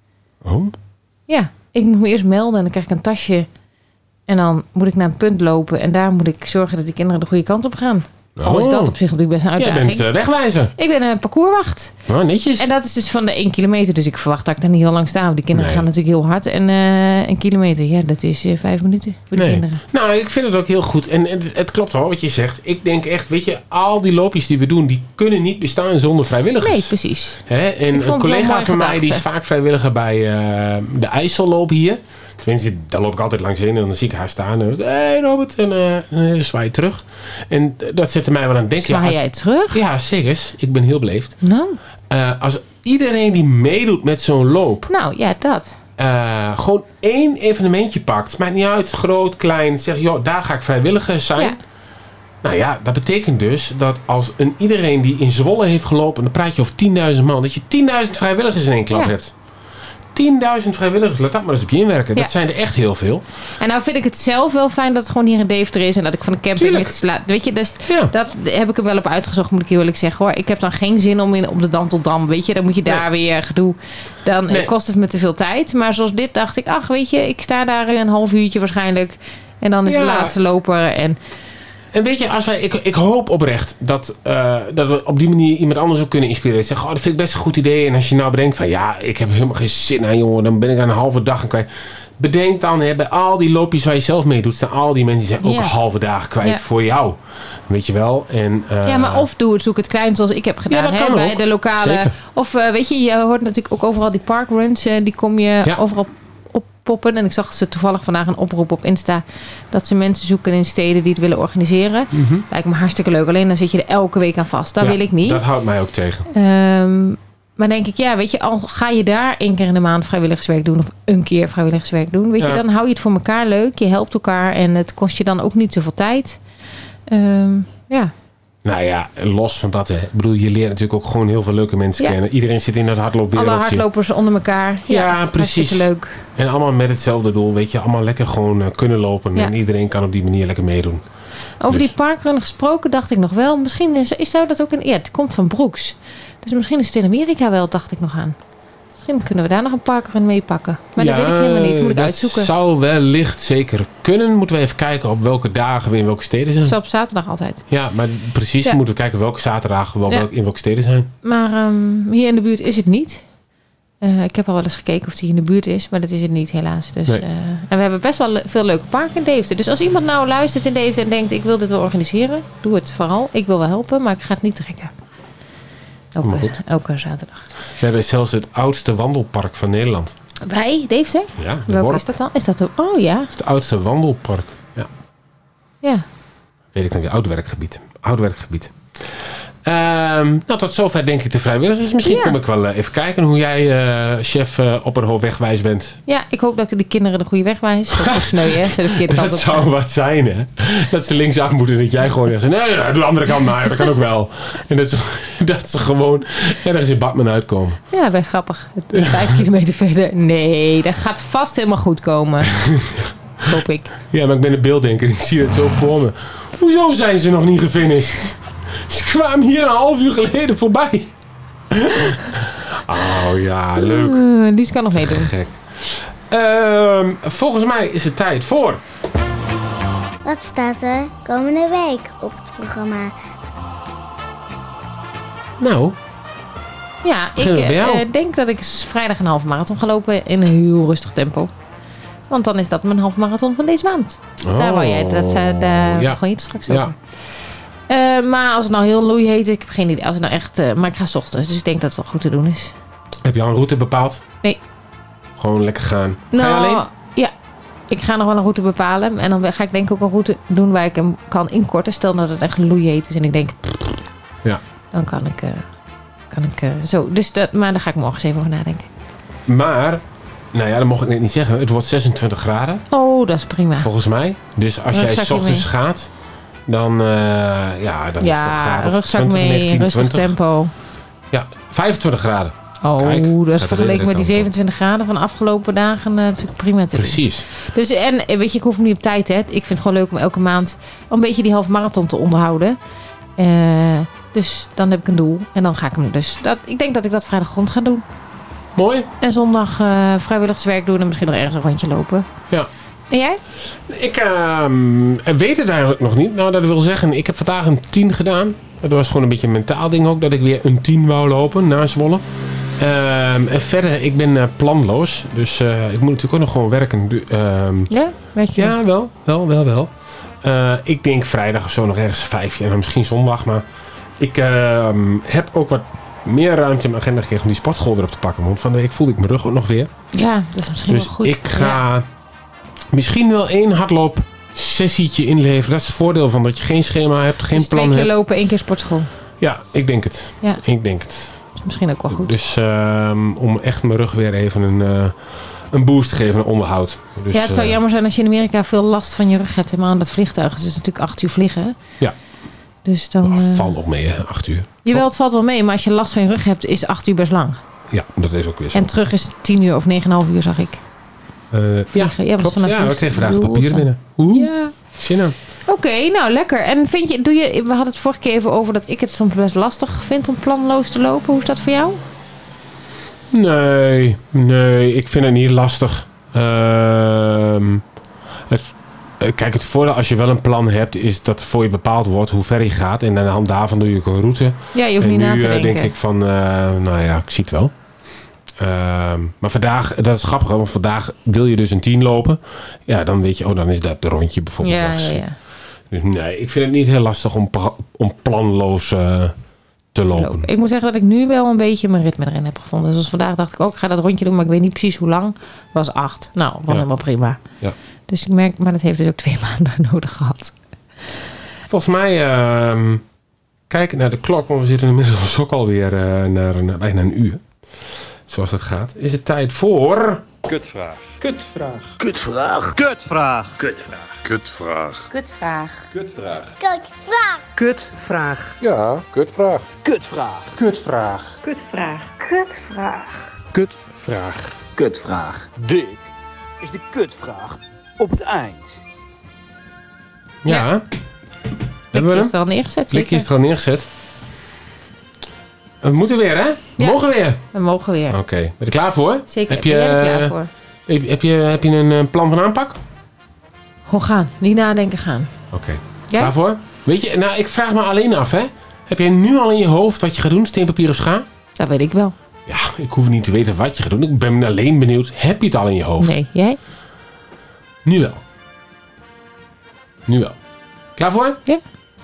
Oh? Ja, ik moet me eerst melden en dan krijg ik een tasje. En dan moet ik naar een punt lopen. En daar moet ik zorgen dat die kinderen de goede kant op gaan. Oh. Al is dat op zich natuurlijk best een uitdaging. Jij bent uh, wegwijzer. Ik ben een parcourswacht. Oh, netjes. En dat is dus van de één kilometer. Dus ik verwacht dat ik daar niet heel lang sta. Want die kinderen nee. gaan natuurlijk heel hard. En uh, een kilometer, ja, dat is uh, vijf minuten voor de nee. kinderen. Nou, ik vind het ook heel goed. En het, het klopt wel wat je zegt. Ik denk echt, weet je, al die loopjes die we doen, die kunnen niet bestaan zonder vrijwilligers. Nee, precies. Hè? En een collega van mij, die is vaak vrijwilliger bij uh, de IJsselloop hier. Tenminste, daar loop ik altijd langs heen en dan zie ik haar staan. En dan hey Robert, en uh, uh, zwaai terug. En dat zette mij wel aan het denken. Zwaai ja, als, jij terug? Ja, zeker. Ik ben heel beleefd. Nou. Uh, als iedereen die meedoet met zo'n loop. Nou, ja, dat. Uh, gewoon één evenementje pakt. Maakt niet uit, groot, klein. Zeg, joh, daar ga ik vrijwilliger zijn. Ja. Nou ja, dat betekent dus dat als een iedereen die in Zwolle heeft gelopen, dan praat je over tienduizend man, dat je tienduizend vrijwilligers in één klap ja. hebt. tienduizend vrijwilligers, laat dat maar eens op je inwerken. Ja. Dat zijn er echt heel veel. En nou vind ik het zelf wel fijn dat het gewoon hier in Deventer is. En dat ik van de camping ligt. Weet je, dus ja. dat heb ik er wel op uitgezocht, moet ik heel eerlijk zeggen hoor. Ik heb dan geen zin om in, op de Dam tot Dam, weet je. Dan moet je daar nee. weer gedoe. Dan nee. kost het me te veel tijd. Maar zoals dit dacht ik, ach weet je, ik sta daar een half uurtje waarschijnlijk. En dan is ja. de laatste loper en... En weet je, als wij, ik, ik hoop oprecht dat, uh, dat we op die manier iemand anders ook kunnen inspireren. Zeg, oh, dat vind ik best een goed idee. En als je nou bedenkt van, ja, ik heb helemaal geen zin aan, jongen. Dan ben ik aan een halve dag aan kwijt. Bedenk dan, hè, bij al die loopjes waar je zelf mee doet, staan al die mensen die zijn ook ja. halve dagen kwijt ja. voor jou. Weet je wel. En, uh, ja, maar of doe het, zoek het klein zoals ik heb gedaan. Ja, dat hè, kan bij ook. de lokale. Zeker. Of uh, weet je, je hoort natuurlijk ook overal die parkruns. Uh, die kom je ja. overal poppen. En ik zag ze toevallig vandaag een oproep op Insta dat ze mensen zoeken in steden die het willen organiseren. Mm-hmm. Lijkt me hartstikke leuk. Alleen dan zit je er elke week aan vast. Dat ja, wil ik niet. Dat houdt mij ook tegen. Um, maar denk ik, ja, weet je, al ga je daar één keer in de maand vrijwilligerswerk doen of een keer vrijwilligerswerk doen, weet ja. je, dan hou je het voor elkaar leuk. Je helpt elkaar en het kost je dan ook niet zoveel tijd. Um, ja. Nou ja, los van dat, hè. Ik bedoel, je leert natuurlijk ook gewoon heel veel leuke mensen ja. kennen. Iedereen zit in dat hardloopwereldje. Alle hardlopers onder elkaar. Ja, ja precies. leuk. En allemaal met hetzelfde doel, weet je. Allemaal lekker gewoon uh, kunnen lopen. Ja. En iedereen kan op die manier lekker meedoen. Over dus. die parkrun gesproken dacht ik nog wel. Misschien is, is zou dat ook een... Ja, het komt van Brooks. Dus misschien is het in Amerika wel, dacht ik nog aan. Misschien kunnen we daar nog een parkrun mee pakken. Maar ja, dat weet ik helemaal niet. Moet ik dat uitzoeken. Dat zou wellicht zeker kunnen. Moeten we even kijken op welke dagen we in welke steden zijn. Dat is op zaterdag altijd. Ja, maar precies. Ja. Moeten we kijken welke zaterdag we ja. in welke steden zijn. Maar um, hier in de buurt is het niet. Uh, ik heb al wel eens gekeken of die in de buurt is. Maar dat is het niet helaas. Dus, nee. uh, en we hebben best wel veel leuke parken in Deventer. Dus als iemand nou luistert in Deventer en denkt, ik wil dit wel organiseren. Doe het vooral. Ik wil wel helpen, maar ik ga het niet trekken. Elke, elke zaterdag. We hebben zelfs het oudste wandelpark van Nederland. Bij Deventer? Ja. Welke is dat dan? Is dat de, oh ja. Het is het oudste wandelpark. Ja. Ja. Weet ik dan weer. Oud werkgebied. Oud werkgebied. Um, nou, tot zover denk ik de vrijwilligers. Misschien ja. kom ik wel uh, even kijken hoe jij, uh, chef uh, Opperhoofd, wegwijs bent. Ja, ik hoop dat ik de kinderen de goede weg wijs. Dat is sneu, hè? Ze de verkeerde kant dat op zou gaan. wat zijn, hè? Dat ze linksaf moeten. Dat jij gewoon zegt, nee, doe de andere kant maar. Dat kan ook wel. En dat ze, dat ze gewoon ergens in Batman uitkomen. Ja, best grappig. Vijf kilometer verder. Nee, dat gaat vast helemaal goed komen. Hoop ik. Ja, maar ik ben een beelddenker. Ik zie het zo voor me. Hoezo zijn ze nog niet gefinished? Ze kwamen hier een half uur geleden voorbij. Oh ja, leuk. Uh, die kan nog meedoen. Gek. Uh, volgens mij is het tijd voor... Wat staat er komende week op het programma? Nou... Ja, ik uh, denk dat ik vrijdag een halve marathon ga lopen in een heel rustig tempo. Want dan is dat mijn halve marathon van deze maand. Oh, daar wou jij, dat, uh, daar ja. gewoon je het straks over. Ja. Uh, maar als het nou heel loei heet, ik heb geen idee. Als het nou echt, uh, maar ik ga 's ochtends, dus ik denk dat het wel goed te doen is. Heb je al een route bepaald? Nee. Gewoon lekker gaan. Nou, ga je alleen? Ja. Ik ga nog wel een route bepalen. En dan ga ik denk ik ook een route doen waar ik hem kan inkorten. Stel dat het echt loei heet is en ik denk... Ja. Dan kan ik... Uh, kan ik uh, zo. Dus dat, maar daar ga ik morgen eens even over nadenken. Maar... Nou ja, dat mocht ik net niet zeggen. Het wordt zesentwintig graden. Oh, dat is prima. Volgens mij. Dus als jij 's ochtends gaat... dan, uh, ja, dan ja, is het nog graden rugzak twintig, mee, negentien, rustig twintig. tempo. Ja, vijfentwintig graden. Oh, Kijk, dat is gaat vergeleken met die de zevenentwintig graden van de afgelopen dagen uh, natuurlijk prima te doen. Precies. Dus en weet je, ik hoef hem niet op tijd, hè. Ik vind het gewoon leuk om elke maand een beetje die half marathon te onderhouden. Uh, dus dan heb ik een doel en dan ga ik hem dus. Dat, ik denk dat ik dat vrijdag rond ga doen. Mooi. En zondag uh, vrijwilligerswerk doen en misschien nog ergens een rondje lopen. Ja. En jij? Ik uh, weet het eigenlijk nog niet. Nou, dat wil zeggen, ik heb vandaag een tien gedaan. Dat was gewoon een beetje een mentaal ding ook, dat ik weer een tien wou lopen na Zwolle. Uh, en verder, ik ben uh, planloos. Dus uh, ik moet natuurlijk ook nog gewoon werken. Uh, ja, weet je Ja, wel. Wel, wel, wel. Uh, ik denk vrijdag of zo nog ergens een vijfje. En dan misschien zondag. Maar ik uh, heb ook wat meer ruimte in mijn agenda gekregen om die sportschool erop te pakken. Want van de week voelde ik mijn rug ook nog weer. Ja, dat is misschien dus wel goed. ik ga ja. misschien wel één hardloop sessietje inleveren. Dat is het voordeel van dat je geen schema hebt, geen dus plan hebt. twee keer lopen, één keer sportschool. Ja, ik denk het. Ja. Ik denk het. Dat is misschien ook wel goed. Dus uh, om echt mijn rug weer even een, uh, een boost te geven, een onderhoud. Dus, ja, het zou uh, jammer zijn als je in Amerika veel last van je rug hebt. Helemaal aan dat vliegtuig. Dus het is natuurlijk acht uur vliegen. Ja. Dus dan... Oh, uh... valt ook mee, hè? Acht uur. Jawel, het valt wel mee. Maar als je last van je rug hebt, is acht uur best lang. Ja, dat is ook weer zo. En terug is tien uur of negen en een half uur, zag ik. Uh, ja, ja, klopt. vanaf Ja, we kregen vandaag papier van... binnen. Oeh. Ja. Zin aan. Oké, okay, nou lekker. En vind je, doe je, we hadden het vorige keer even over dat ik het soms best lastig vind om planloos te lopen. Hoe is dat voor jou? Nee, nee, ik vind het niet lastig. Uh, het, kijk, het voordeel als je wel een plan hebt, is dat voor je bepaald wordt hoe ver je gaat. En aan de hand daarvan doe je ook een route. Ja, je hoeft en niet nu, na te uh, denken. denk ik van, uh, nou ja, ik zie het wel. Uh, maar vandaag, dat is grappig, want vandaag wil je dus een tien lopen. Ja, dan weet je, oh, dan is dat de rondje bijvoorbeeld. Ja, langs. ja, ja. Dus nee, ik vind het niet heel lastig om, om planloos uh, te lopen. Ik moet zeggen dat ik nu wel een beetje mijn ritme erin heb gevonden. Dus vandaag dacht ik ook, ik ga dat rondje doen, maar ik weet niet precies hoe lang. Was acht. Nou, was ja. helemaal prima. Ja. Dus ik merk, maar dat heeft dus ook twee maanden nodig gehad. Volgens mij, uh, kijken naar de klok, want we zitten inmiddels ook alweer uh, naar een, bijna een uur. Zoals dat gaat. Is het tijd voor... Kutvraag. Kutvraag. Kutvraag. Kutvraag. Kutvraag. Kutvraag. Kutvraag. Kutvraag. Kutvraag. Kutvraag. Ja, kutvraag. Kutvraag. Kutvraag. Kutvraag. Kutvraag. Kutvraag. Kutvraag. Dit is de kutvraag op het eind. Ja. ja. Hebben we hem? Is er al neergezet? Blikje is er al neergezet. We moeten weer, hè? We ja. mogen weer. We mogen weer. Oké. Okay. Ben je er klaar voor? Zeker. Heb je, ben jij er klaar voor? Heb, heb, je, heb je een plan van aanpak? Gewoon gaan. Niet nadenken, gaan. Oké. Okay. Klaar voor? Weet je, nou, ik vraag me alleen af, hè? Heb jij nu al in je hoofd wat je gaat doen? Steen, papier of schaar? Dat weet ik wel. Ja, ik hoef niet te weten wat je gaat doen. Ik ben alleen benieuwd. Heb je het al in je hoofd? Nee. Jij? Nu wel. Nu wel. Klaar voor? Ja.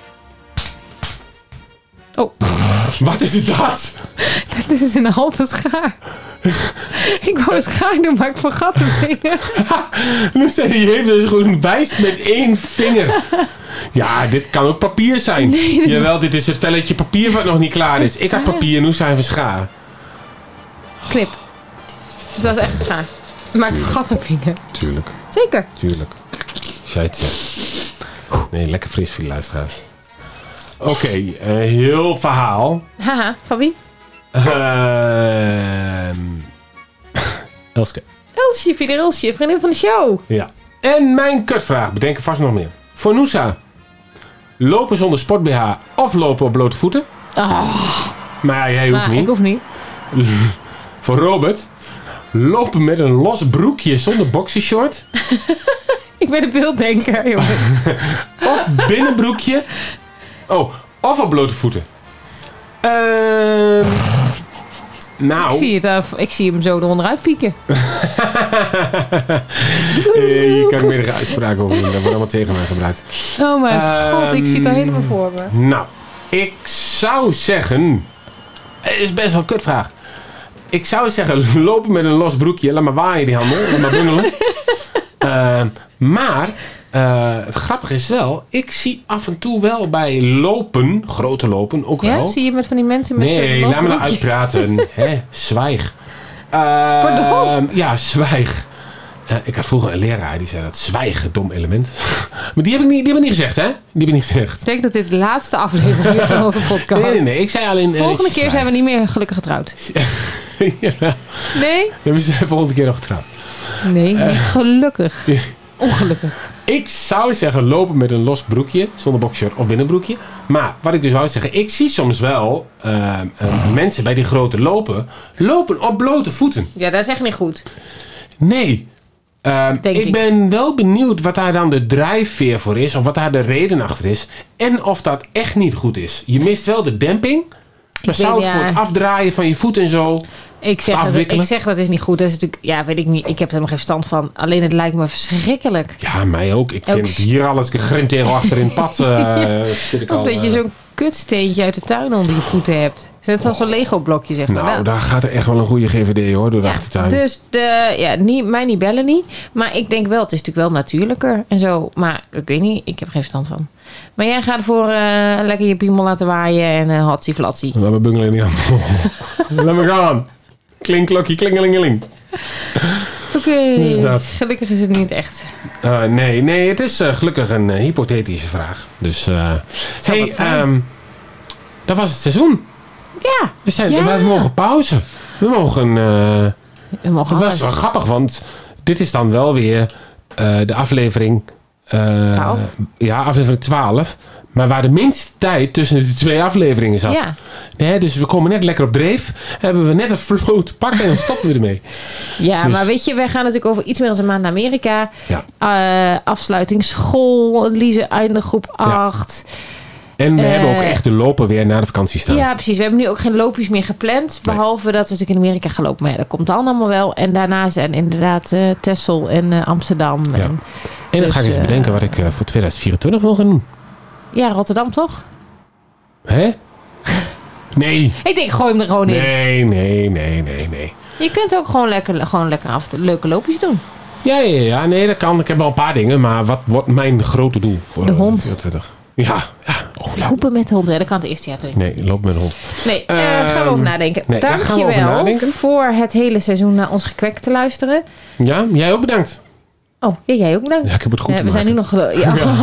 Oh. Wat is het dat? Dat is een halve schaar. Ik wou een schaar doen, maar ik vergat een vinger. Nu zei hij heeft dus gewoon wijst met één vinger. Ja, dit kan ook papier zijn. Nee, nee. Jawel, dit is het velletje papier wat nog niet klaar is. Ik had papier, nu zijn we schaar. Knip. Het was echt een schaar. Maar ik vergat een vinger. Tuurlijk. Zeker. Tuurlijk. Als jij het zegt. Nee, lekker fris voor de luisteraars. Oké, okay, een heel verhaal. Haha, van wie? Uh, Elske. Elsje, Fieder Elsje, vriendin van de show. Ja. En mijn kutvraag, bedenk er vast nog meer. Voor Noosa. Lopen zonder sport-B H of lopen op blote voeten? Oh. Maar jij hoeft nou, niet. Ik hoef niet. Voor Robert. Lopen met een los broekje zonder boxershort. Ik ben de beelddenker, jongens. Of binnenbroekje. Oh, of op blote voeten. Uh, nou. Ik zie, het, uh, ik zie hem zo eronderuit pieken. Je kan meerdere uitspraken over doen. Dat wordt allemaal tegen mij gebruikt. Oh mijn um, god, ik zie het al helemaal voor me. Nou, ik zou zeggen... Het is best wel een kutvraag. Ik zou zeggen, lopen met een los broekje. Laat maar waaien die handen. Laat maar bungelen. uh, maar... Uh, het grappige is wel, ik zie af en toe wel bij lopen, grote lopen, ook ja, wel. Zie je met van die mensen met nee, laat me nou uitpraten. Hè, zwijg. Uh, ja, zwijg. Uh, ik had vroeger een leraar die zei dat zwijgen dom element. Maar die heb ik niet, die heb ik niet gezegd, hè? Die heb ik niet gezegd. Ik denk dat dit de laatste aflevering is van onze podcast. Nee, nee, nee. Ik zei alleen... Volgende uh, keer zijn we niet meer gelukkig getrouwd. ja. Nee? Ja, we zijn volgende keer nog getrouwd. Nee, niet gelukkig. Ongelukkig. Ik zou zeggen lopen met een los broekje, zonder boxer of binnenbroekje. Maar wat ik dus wou zeggen, ik zie soms wel uh, uh, mensen bij die grote lopen, lopen op blote voeten. Ja, dat is echt niet goed. Nee. Uh, ik, ik ben wel benieuwd wat daar dan de drijfveer voor is, of wat daar de reden achter is. En of dat echt niet goed is. Je mist wel de demping. Maar zou het ja. voor het afdraaien van je voet en zo... Ik zeg, dat, ik zeg dat is niet goed. Dat is natuurlijk, ja, weet ik niet. Ik heb er nog geen verstand van. Alleen het lijkt me verschrikkelijk. Ja, mij ook. Ik vind ook... het hier alles grimtegel achter in het pad. Uh, ja. zit ik of al, dat je uh... zo'n kutsteentje uit de tuin onder je voeten hebt. Net als zo'n Lego blokje, zeg maar. Nou, nou, daar gaat er echt wel een goede G V D hoor, door de ja, achtertuin. Dus de, ja, niet, mij niet bellen niet. Maar ik denk wel, het is natuurlijk wel natuurlijker en zo. Maar ik weet niet, ik heb er geen verstand van. Maar jij gaat voor uh, lekker je piemel laten waaien en uh, hatsie flatsie. Laat me bungelen niet aan. Laat me gaan. Klinkklokje, klingelingeling. Oké, okay. Dus gelukkig is het niet echt. Uh, nee, nee, het is uh, gelukkig een uh, hypothetische vraag. Dus, uh, hey, um, dat was het seizoen. Ja. We, zijn, ja. we mogen pauze. We mogen... Uh, we mogen dat was wel grappig, want dit is dan wel weer uh, de aflevering... Uh, twaalf? Ja, aflevering twaalf. Maar waar de minste tijd tussen de twee afleveringen zat. Ja. Nee, dus we komen net lekker op dreef. Hebben we net een flow te pakken en dan stoppen we ermee. Ja, dus. Maar weet je, wij gaan natuurlijk over iets meer dan een maand naar Amerika. Ja. Uh, afsluiting school, Lize einde groep acht. Ja. En we uh, hebben ook echt de lopen weer na de vakantie staan. Ja, precies. We hebben nu ook geen loopjes meer gepland. Behalve nee. dat we natuurlijk in Amerika gaan lopen. Maar ja, dat komt dan allemaal wel. En daarna zijn inderdaad uh, Texel en uh, Amsterdam. Ja. En, en dan dus, ga ik eens uh, bedenken wat ik uh, voor twintig vierentwintig wil gaan doen. Ja, Rotterdam toch? Hè? Nee. Ik denk, gooi hem er gewoon in. Nee, nee, nee, nee, nee. Je kunt ook gewoon lekker, gewoon lekker af, leuke loopjes doen. Ja, ja, ja. Nee, dat kan. Ik heb wel een paar dingen. Maar wat wordt mijn grote doel? Voor de hond. vierentwintig? Ja. ja. Oh, lopen met de hond. Ja, dat kan het eerste jaar doen. Nee, lopen met de hond. Nee, uh, uh, gaan we over nadenken. Nee, Dank je wel voor het hele seizoen naar ons gekwek te luisteren. Ja, jij ook bedankt. Oh, ja, jij ook bedankt. Ja, ik heb het goed ja, we zijn nu nog... Ja.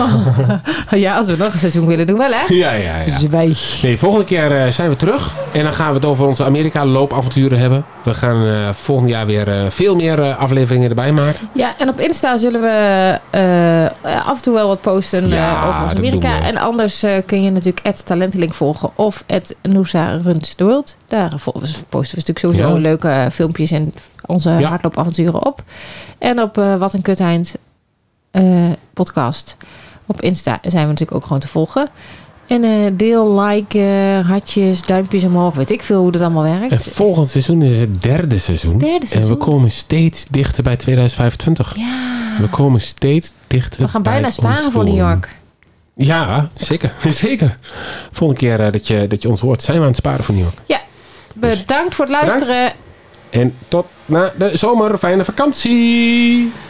ja, als we nog een seizoen willen doen wel, hè? Ja, ja, ja. Zwijg. Nee, volgende keer uh, zijn we terug. En dan gaan we het over onze Amerika-loopavonturen hebben. We gaan uh, volgend jaar weer uh, veel meer uh, afleveringen erbij maken. Ja, en op Insta zullen we uh, af en toe wel wat posten uh, ja, over ons Amerika. En anders uh, kun je natuurlijk at Talenteling volgen of at Noosa Runs the World. Daar posten we natuurlijk sowieso ja. leuke filmpjes en onze ja. hardloopavonturen op. En op uh, Wat een Kuteind uh, podcast. Op Insta zijn we natuurlijk ook gewoon te volgen. En uh, deel, like, uh, hartjes, duimpjes omhoog. Weet ik veel hoe dat allemaal werkt. En volgend seizoen is het derde seizoen. Derde seizoen. En we komen steeds dichter bij tweeduizend vijfentwintig. Ja. We komen steeds dichter. We gaan bijna sparen voor New York. Ja, zeker. zeker. Volgende keer uh, dat, je, dat je ons hoort, zijn we aan het sparen voor New York. Ja. Bedankt dus, voor het luisteren. Bedankt. En tot na de zomer. Fijne vakantie.